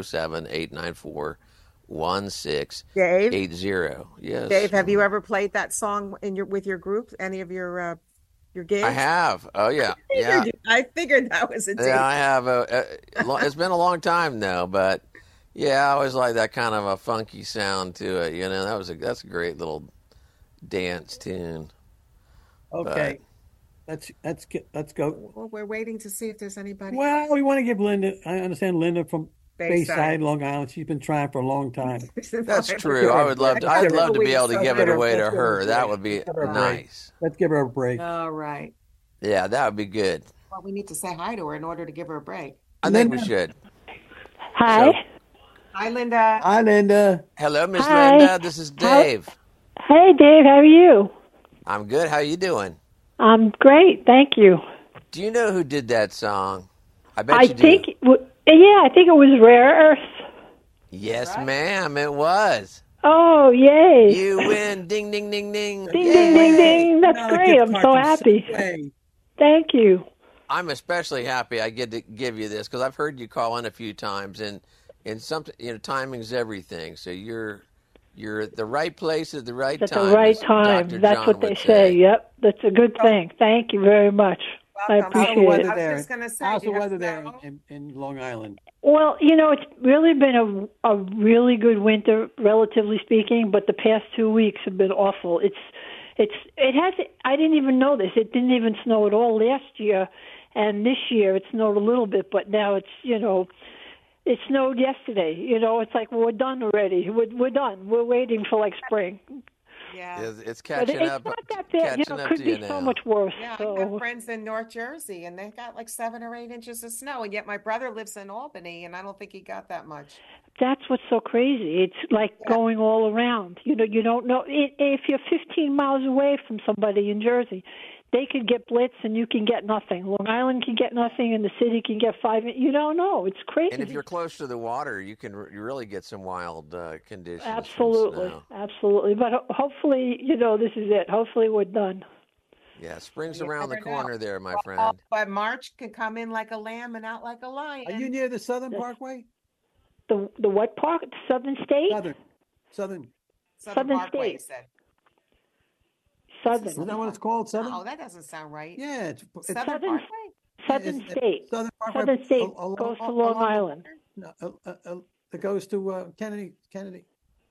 S11: 407-894-1680. Yes.
S10: Dave, have you ever played that song with your group? Any of your gigs?
S11: I have. Oh yeah,
S10: I figured that was a Dave.
S11: Yeah, I have. It's been a long time now, but yeah, I always like that kind of a funky sound to it. You know, that's a great little dance tune.
S9: Okay. Let's go.
S10: Well, we're waiting to see if there's anybody.
S9: Well, we want to give Linda. I understand Linda from Bayside, Long Island. She's been trying for a long time.
S11: That's true. I'd love to be able to give it away to her. That would be nice.
S9: Let's give her a break.
S10: All right.
S11: Yeah, that would be good.
S10: Well, we need to say hi to her in order to give her a break.
S11: I think we should.
S3: Hi.
S10: Hi, Linda.
S9: Hi, Linda.
S11: Hello, Miss Linda. This is Dave.
S3: Hey, Dave. How are you?
S11: I'm good. How you doing?
S3: I'm great. Thank you.
S11: Do you know who did that song? I bet you do.
S3: I think it was Rare Earth.
S11: Yes, ma'am, it was.
S3: Oh, yay.
S11: You win. Ding, ding, ding, ding.
S3: Ding, ding, ding, ding. That's great. I'm so happy. Thank you.
S11: I'm especially happy I get to give you this because I've heard you call in a few times, and something, timing's everything. So you're at the right place at the right time.
S3: At the right time. That's what they say. Yep. That's a good thing. Thank you very much.
S10: Welcome.
S3: I appreciate it.
S10: I was just going to say.
S9: How's the weather there in Long Island?
S3: Well, it's really been a really good winter, relatively speaking, but the past 2 weeks have been awful. It has. I didn't even know this. It didn't even snow at all last year, and this year it snowed a little bit, but now it's it snowed yesterday. It's like we're done already. We're done. We're waiting for spring.
S11: Yeah, it's catching up.
S3: It's not that bad. It could be so much worse.
S10: Yeah,
S3: so.
S10: I have friends in North Jersey, and they got 7 or 8 inches of snow, and yet my brother lives in Albany, and I don't think he got that much.
S3: That's what's so crazy. It's going all around. You don't know if you're 15 miles away from somebody in Jersey. They could get blitz and you can get nothing. Long Island can get nothing and the city can get 5. You don't know. It's crazy.
S11: And if you're close to the water, you really get some wild conditions.
S3: Absolutely. Absolutely. But hopefully, this is it. Hopefully we're done.
S11: Yeah, spring's around the corner there, my friend.
S10: But March can come in like a lamb and out like a lion.
S9: Are you near the Southern Parkway?
S3: The what park? Southern State?
S9: Southern
S10: Parkway,
S3: State.
S10: Said.
S3: Southern.
S9: Isn't that what it's called? Southern?
S10: Oh, that doesn't sound right.
S9: Yeah, it's
S10: Southern Parkway.
S3: Southern State.
S9: Southern Parkway.
S3: Southern State goes to Long Island.
S9: No, it goes to Kennedy.
S3: Kennedy,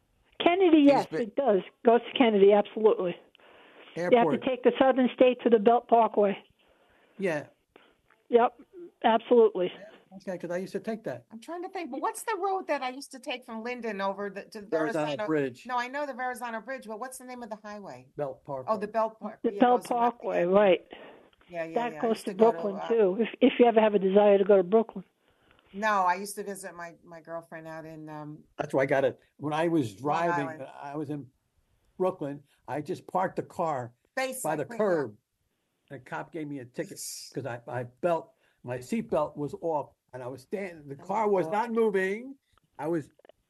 S3: yes, it does. Goes to Kennedy, absolutely.
S9: Airport.
S3: You have to take the Southern State to the Belt Parkway.
S9: Yeah.
S3: Yep, absolutely.
S9: Okay, because I used to take that.
S10: I'm trying to think, but what's the road that I used to take from Linden over to the
S9: Verrazano Bridge?
S10: No, I know the Verrazano Bridge, but what's the name of the highway?
S9: Belt Parkway.
S10: Oh, the Belt Parkway.
S3: The Belt Parkway, right. That goes
S10: used
S3: to
S10: to go
S3: Brooklyn
S10: to,
S3: too. If you ever have a desire to go to Brooklyn.
S10: No, I used to visit my girlfriend out in
S9: That's why I got it. When I was driving,
S10: Island.
S9: I was in Brooklyn. I just parked the car by the
S10: Queen,
S9: curb. The cop gave me a ticket because my seatbelt was off, and I was standing. The car was not moving. I was.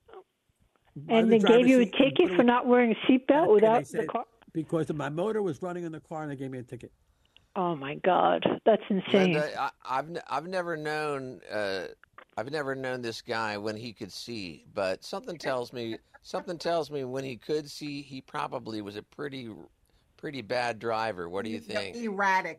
S3: And they gave you a ticket for not wearing a seatbelt without the car?
S9: Because my motor was running in the car, and they gave me a ticket.
S3: Oh my God, that's insane.
S11: Linda, I've never known this guy when he could see, but something tells me when he could see, he probably was a pretty bad driver. What do you think?
S10: Erratic.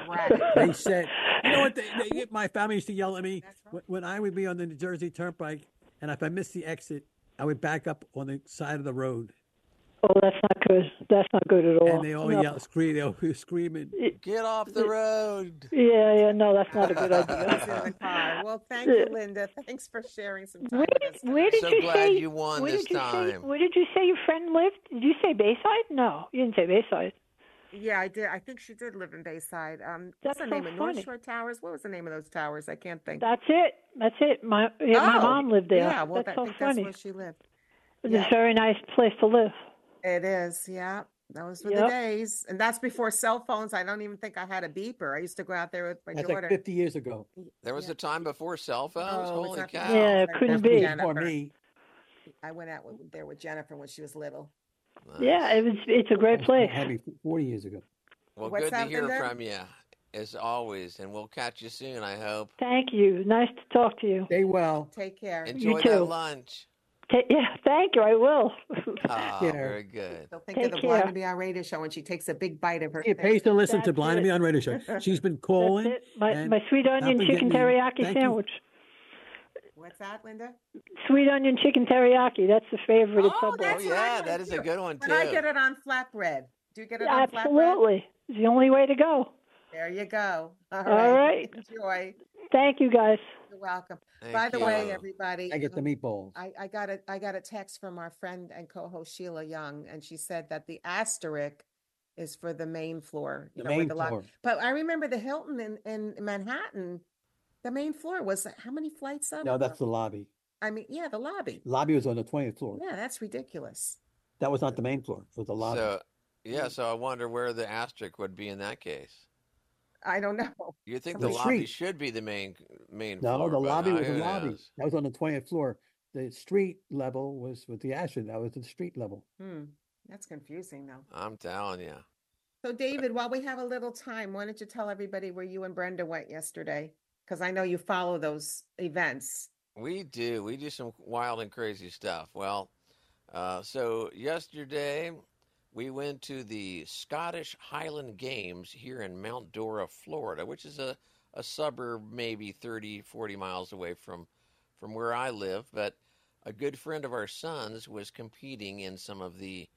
S9: They said, you know what? My family used to yell at me when I would be on the New Jersey Turnpike, and if I missed the exit, I would back up on the side of the road.
S3: Oh, that's not good. That's not good at all.
S9: And they all yell, screaming.
S11: Get off the road.
S3: Yeah, no, that's not a good idea.
S10: In the car. Well, thank you, Linda. Thanks for sharing some time with us.
S3: Where did
S11: So
S3: you
S11: glad
S3: say
S11: you won this time.
S3: Where did you say your friend lived? Did you say Bayside? No, you didn't say Bayside.
S10: Yeah, I did. I think she did live in Bayside.
S3: That's
S10: what's the
S3: so
S10: name of North
S3: funny.
S10: Shore Towers? What was the name of those towers? I can't think.
S3: That's it. My mom lived there.
S10: Yeah, well,
S3: that's
S10: I
S3: so
S10: think
S3: funny.
S10: that's where she lived.
S3: It's a very nice place to live.
S10: It is, yeah. Those were the days. And that's before cell phones. I don't even think I had a beeper. I used to go out there with my
S9: That's
S10: daughter.
S9: like 50 years ago.
S11: There was a time before cell phones.
S10: Oh,
S11: Holy cow!
S3: Yeah, it couldn't be.
S9: For me.
S10: I went out there with Jennifer when she was little.
S11: Nice.
S3: Yeah, it's a great place.
S9: Maybe 40 years ago.
S11: Well,
S10: What's
S11: good to
S10: that,
S11: hear
S10: Linda?
S11: from you, as always, and we'll catch you soon, I hope.
S3: Thank you. Nice to talk to you.
S9: Stay well.
S10: Take care.
S11: Enjoy
S3: You too.
S11: that lunch.
S3: Yeah, thank you. I will.
S11: Very good.
S10: So think
S3: Take
S10: of the
S3: care.
S10: Blind to Be On radio show when she takes a big bite of her.
S9: It pays to listen to
S3: That's
S9: Blind to
S3: it.
S9: Be On Radio Show. She's been calling.
S3: That's it. My
S9: and
S3: sweet onion
S9: not
S3: chicken
S9: forgetting me.
S3: teriyaki
S9: Thank you.
S3: sandwich.
S10: What's that, Linda?
S3: Sweet onion chicken teriyaki. That's the favorite at
S10: Oh,
S3: Subway.
S10: that's
S11: Oh,
S10: what I
S11: yeah,
S10: like
S11: that is a
S10: too.
S11: good one,
S10: But I
S11: too.
S10: get it on flatbread. Do you get it on flatbread?
S3: Absolutely. It's the only way to go.
S10: There you go. All
S3: right.
S10: Enjoy.
S3: Thank you, guys.
S10: You're welcome.
S11: Thank
S10: By the
S11: you.
S10: way, everybody,
S9: I get the meatballs.
S10: I got a text from our friend and co-host Sheila Young, and she said that the asterisk is for the main floor.
S9: The
S10: where
S9: main
S10: lobby-
S9: floor.
S10: But I remember the Hilton in Manhattan. The main floor was how many flights up?
S9: No, that's the lobby.
S10: I mean, yeah, the lobby.
S9: Lobby was on the 20th floor.
S10: Yeah, that's ridiculous.
S9: That was not the main floor. It was the lobby.
S11: So I wonder where the asterisk would be in that case.
S10: I don't know.
S11: You think
S9: The
S11: the lobby
S9: street.
S11: should be the main
S9: No,
S11: floor?
S9: the
S11: but
S9: lobby was
S11: who
S9: the lobby.
S11: knows?
S9: That was on the 20th floor. The street level was with the asterisk. That was the street level.
S10: That's confusing, though.
S11: I'm telling you.
S10: So, David, while we have a little time, why don't you tell everybody where you and Brenda went yesterday? Because I know you follow those events.
S11: We do. We do some wild and crazy stuff. Well, so yesterday we went to the Scottish Highland Games here in Mount Dora, Florida, which is a suburb maybe 30, 40 miles away from where I live. But a good friend of our son's was competing in some of the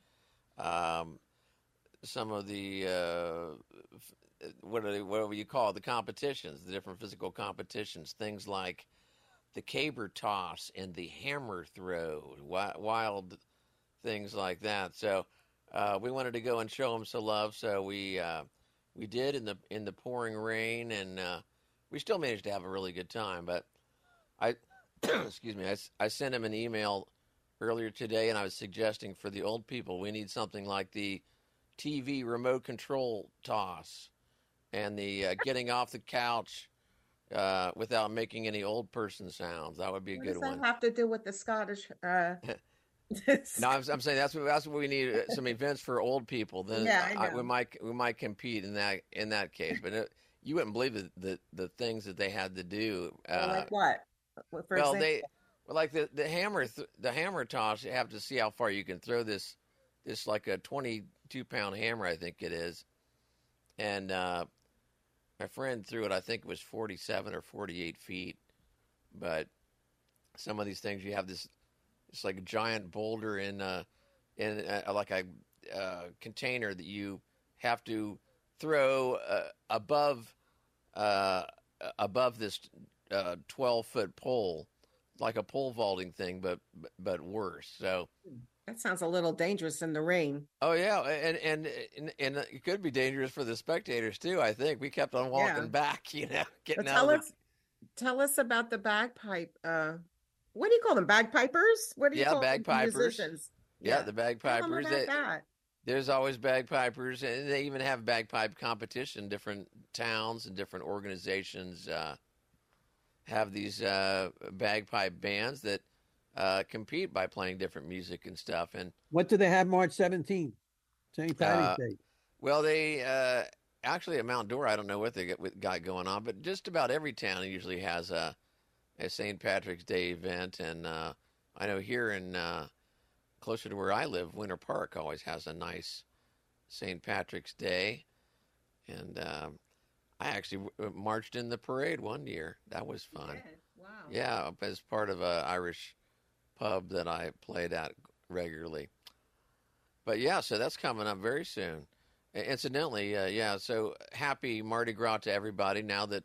S11: whatever you call it, the competitions, the different physical competitions, things like the caber toss and the hammer throw, wild things like that. So we wanted to go and show him some love. So we did in the pouring rain, and we still managed to have a really good time. But I excuse me, I sent him an email earlier today, and I was suggesting for the old people we need something like the TV remote control toss and the getting off the couch without making any old person sounds. That would be a good
S10: What does
S11: one.
S10: that have to do with the Scottish?
S11: No, I'm saying that's what we need. Some events for old people. Then
S10: Yeah, I know.
S11: we might compete in that case. But you wouldn't believe the things that they had to do.
S10: Like what? For example?
S11: Like the hammer toss. You have to see how far you can throw this like a 22-pound hammer, I think it is. And my friend threw it. I think it was 47 or 48 feet. But some of these things, you have this. It's like a giant boulder in like a container that you have to throw above this 12-foot pole, like a pole vaulting thing, but worse. So
S10: That sounds a little dangerous in the rain.
S11: Oh yeah, and it could be dangerous for the spectators too. I think we kept on walking back, getting out.
S10: Tell us about the bagpipe. What do you call them? Bagpipers? What do you call
S11: bagpipers.
S10: Musicians?
S11: Yeah, the bagpipers.
S10: Tell them about that.
S11: There's always bagpipers, and they even have bagpipe competition. Different towns and different organizations have these bagpipe bands that compete by playing different music and stuff. And
S9: what do they have March 17th, St. Patty's Day?
S11: Well, they actually at Mount Dora, I don't know what they got going on, but just about every town usually has a St. Patrick's Day event. And I know here in closer to where I live, Winter Park always has a nice St. Patrick's Day. And I actually marched in the parade one year. That was fun.
S10: You did? Wow.
S11: Yeah, as part of an Irish pub that I played at regularly. But yeah, so that's coming up very soon. Incidentally, so happy Mardi Gras to everybody now that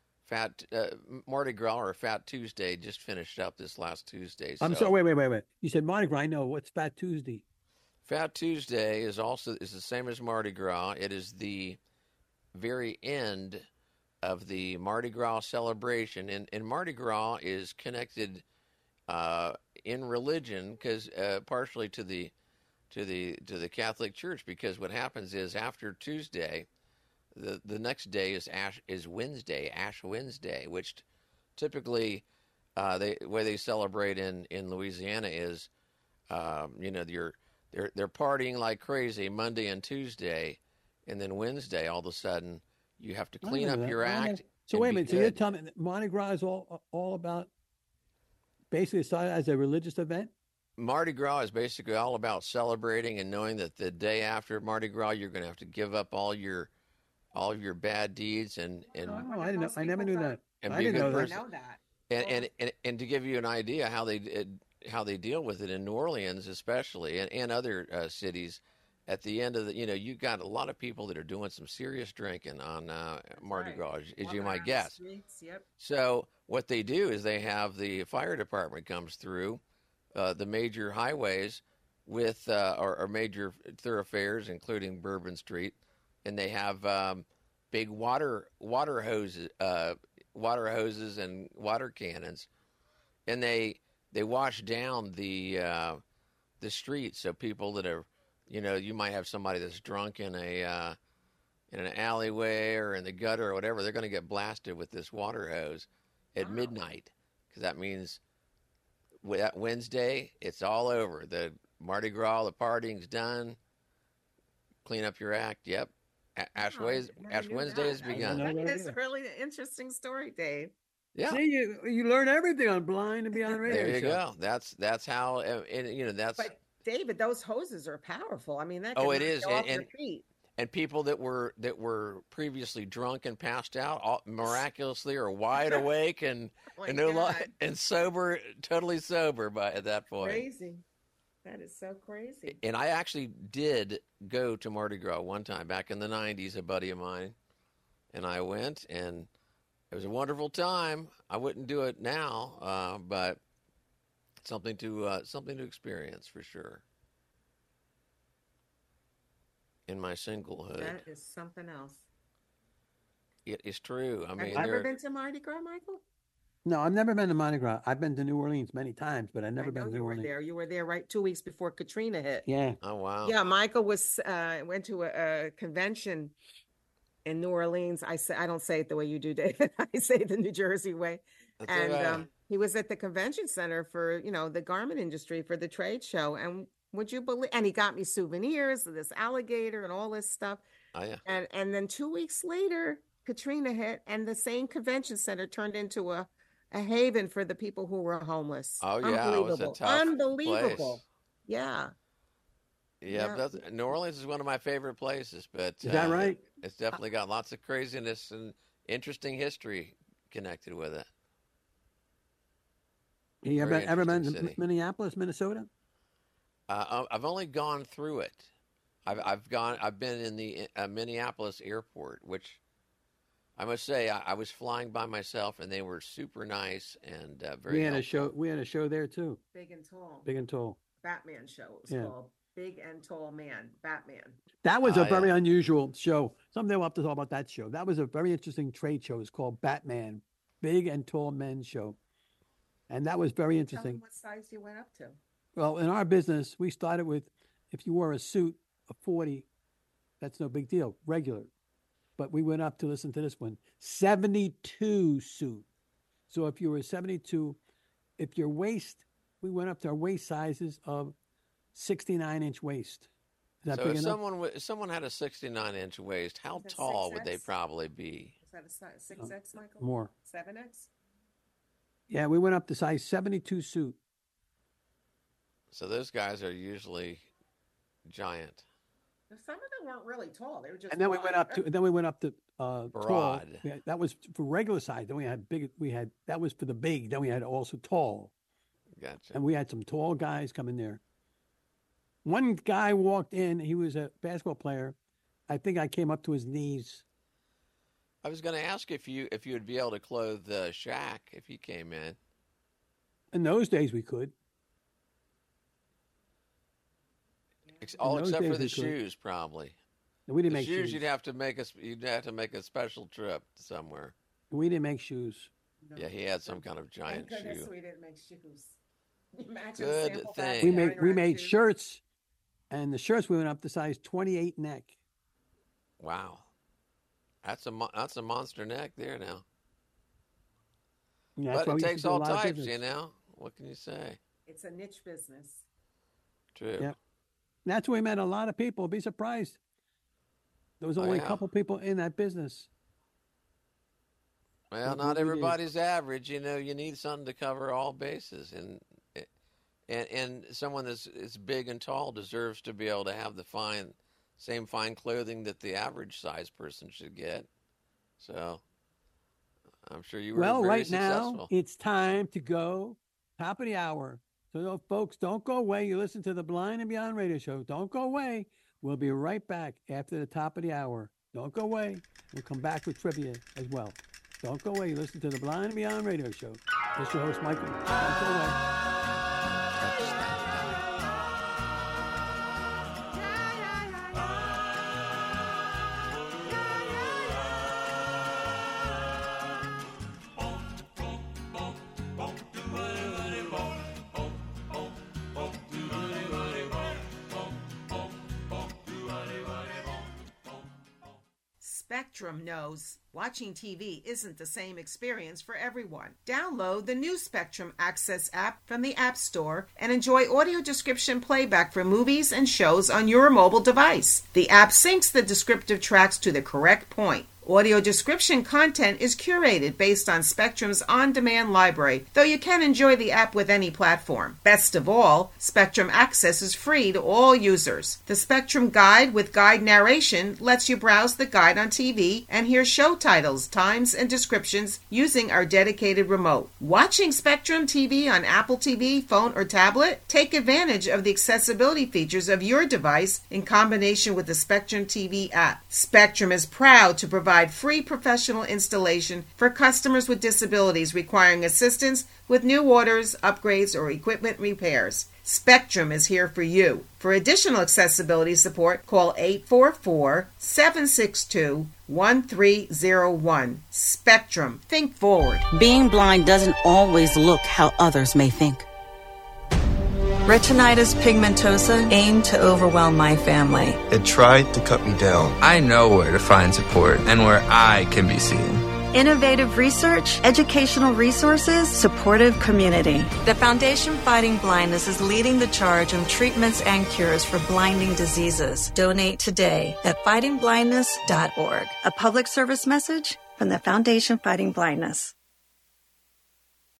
S11: Mardi Gras or Fat Tuesday just finished up this last Tuesday.
S9: I'm sorry, wait. You said Mardi Gras. I know. What's Fat Tuesday?
S11: Fat Tuesday is the same as Mardi Gras. It is the very end of the Mardi Gras celebration. And Mardi Gras is connected in religion because partially to the Catholic Church, because what happens is after Tuesday, the next day is Wednesday, Ash Wednesday, which typically the way they celebrate in Louisiana is they're partying like crazy Monday and Tuesday, and then Wednesday all of a sudden you have to clean up your act.
S9: So wait a minute. So you're telling me Mardi Gras is all about basically started as a religious event?
S11: Mardi Gras is basically all about celebrating and knowing that the day after Mardi Gras you're going to have to give up all of your bad deeds and
S9: I didn't know. I never knew that.
S11: I didn't know that. And to give you an idea how they deal with it in New Orleans especially and other cities, at the end of you got a lot of people that are doing some serious drinking on Mardi Gras, as you might guess.
S10: Yep.
S11: So what they do is they have the fire department comes through the major highways with or major thoroughfares, including Bourbon Street, and they have big water hoses and water cannons, and they wash down the streets. So people that are, you might have somebody that's drunk in an alleyway or in the gutter or whatever. They're going to get blasted with this water hose at midnight, because that means that Wednesday it's all over. The Mardi Gras, the partying's done. Clean up your act. Yep. Ash Wednesday has begun.
S10: It's really an interesting story, Dave.
S11: Yeah.
S9: See, you learn everything on Blind and Beyond Radio.
S11: There you go. That's how. That's.
S10: But David, those hoses are powerful. I mean, that.
S11: It is.
S10: Off your feet.
S11: And people that were previously drunk and passed out miraculously are wide awake and sober, totally sober at that point.
S10: Crazy. That is so crazy.
S11: And I actually did go to Mardi Gras one time back in the 90s, a buddy of mine, and I went, and it was a wonderful time. I wouldn't do it now, but something to experience for sure. In my singlehood.
S10: That is something else.
S11: It is true. I mean,
S10: have you ever been to Mardi Gras, Michael?
S9: No, I've never been to Mardi Gras. I've been to New Orleans many times, but I've never been to New Orleans.
S10: You were there right 2 weeks before Katrina hit.
S9: Yeah.
S11: Oh, wow.
S10: Yeah, Michael went to a convention in New Orleans. I don't say it the way you do, David. I say it the New Jersey way.
S11: That's right.
S10: He was at the convention center for, the garment industry for the trade show. And would you believe? And he got me souvenirs of this alligator and all this stuff.
S11: Oh, yeah.
S10: And then 2 weeks later, Katrina hit, and the same convention center turned into a haven for the people who were homeless.
S11: Oh, yeah. It was a tough
S10: Unbelievable.
S11: place.
S10: Yeah.
S11: Yeah. New Orleans is one of my favorite places, but
S9: is that right?
S11: It's definitely got lots of craziness and interesting history connected with it.
S9: You ever been to Minneapolis, Minnesota?
S11: I've only gone through it. I've been in the Minneapolis airport, which I must say I was flying by myself, and they were super nice and very.
S9: We had a show there too.
S10: Big and tall.
S9: Big and tall.
S10: Batman show. It was called Big and Tall Man, Batman.
S9: That was a very unusual show. Someday we'll have to talk about that show. That was a very interesting trade show. It's called Batman, Big and Tall Men Show. And that was very interesting.
S10: Tell me what size you went up to.
S9: Well, in our business, we started with, if you wore a suit, a 40, that's no big deal, regular. But we went up to, listen to this one, 72 suit. So if you were 72, if your waist, we went up to our waist sizes of 69-inch waist. Is that
S11: so
S9: big
S11: if
S9: enough?
S11: someone had a 69-inch waist, how tall would they probably be?
S10: Is that a size 6X, Michael?
S9: More.
S10: 7X?
S9: Yeah, we went up to size 72 suit.
S11: So those guys are usually giant.
S10: Some of them weren't really tall. They were just.
S9: And then we went up to. Tall.
S11: Broad.
S9: That was for regular size. Then we had big. That was for the big. Then we had also tall.
S11: Gotcha.
S9: And we had some tall guys come in there. One guy walked in. He was a basketball player. I think I came up to his knees.
S11: I was going to ask if you would be able to clothe Shaq if he came in.
S9: In those days, we could.
S11: All except for the shoes, probably.
S9: We didn't
S11: the
S9: make
S11: shoes.
S9: shoes.
S11: You'd have to make a special trip somewhere.
S9: We didn't make shoes.
S10: No.
S11: Yeah, he had some kind of giant
S10: Thank goodness
S11: shoe.
S10: we didn't make shoes. Imagine
S11: Good
S10: sample
S11: thing.
S10: that
S9: We made shirts, and the shirts we went up to size 28 neck.
S11: Wow, that's a monster neck there now.
S9: Yeah, that's
S11: but
S9: why
S11: it
S9: we used
S11: takes
S9: to do a
S11: all
S9: lot of
S11: types,
S9: business.
S11: you know. What can you say?
S10: It's a niche business.
S11: True.
S9: Yeah, that's where we met a lot of people. Be surprised. There was only a couple people in that business.
S11: Well, not everybody's average. You know, you need something to cover all bases, and someone that's big and tall deserves to be able to have the same fine clothing that the average size person should get. So, I'm sure you were very
S9: right
S11: successful.
S9: now it's time to go top of the hour. So, folks, don't go away. You listen to the Blind and Beyond radio show. Don't go away. We'll be right back after the top of the hour. Don't go away. We'll come back with trivia as well. Don't go away. You listen to the Blind and Beyond radio show. This is your host, Michael. Don't go away.
S10: Spectrum knows watching TV isn't the same experience for everyone. Download the new Spectrum Access app from the App Store and enjoy audio description playback for movies and shows on your mobile device. The app syncs the descriptive tracks to the correct point. Audio description content is curated based on Spectrum's on-demand library, though you can enjoy the app with any platform. Best of all, Spectrum Access is free to all users. The Spectrum Guide with guide narration lets you browse the guide on TV and hear show titles, times, and descriptions using our dedicated remote. Watching Spectrum TV on Apple TV, phone, or tablet? Take advantage of the accessibility features of your device in combination with the Spectrum TV app. Spectrum is proud to provide free professional installation for customers with disabilities requiring assistance with new orders, upgrades, or equipment repairs. Spectrum is here for you. For additional accessibility support, call 844-762-1301. Spectrum. Think forward.
S17: Being blind doesn't always look how others may think.
S18: Retinitis pigmentosa aimed to overwhelm my family.
S19: It tried to cut me down.
S20: I know where to find support and where I can be seen.
S18: Innovative research, educational resources, supportive community. The Foundation Fighting Blindness is leading the charge on treatments and cures for blinding diseases. Donate today at fightingblindness.org. A public service message from the Foundation Fighting Blindness.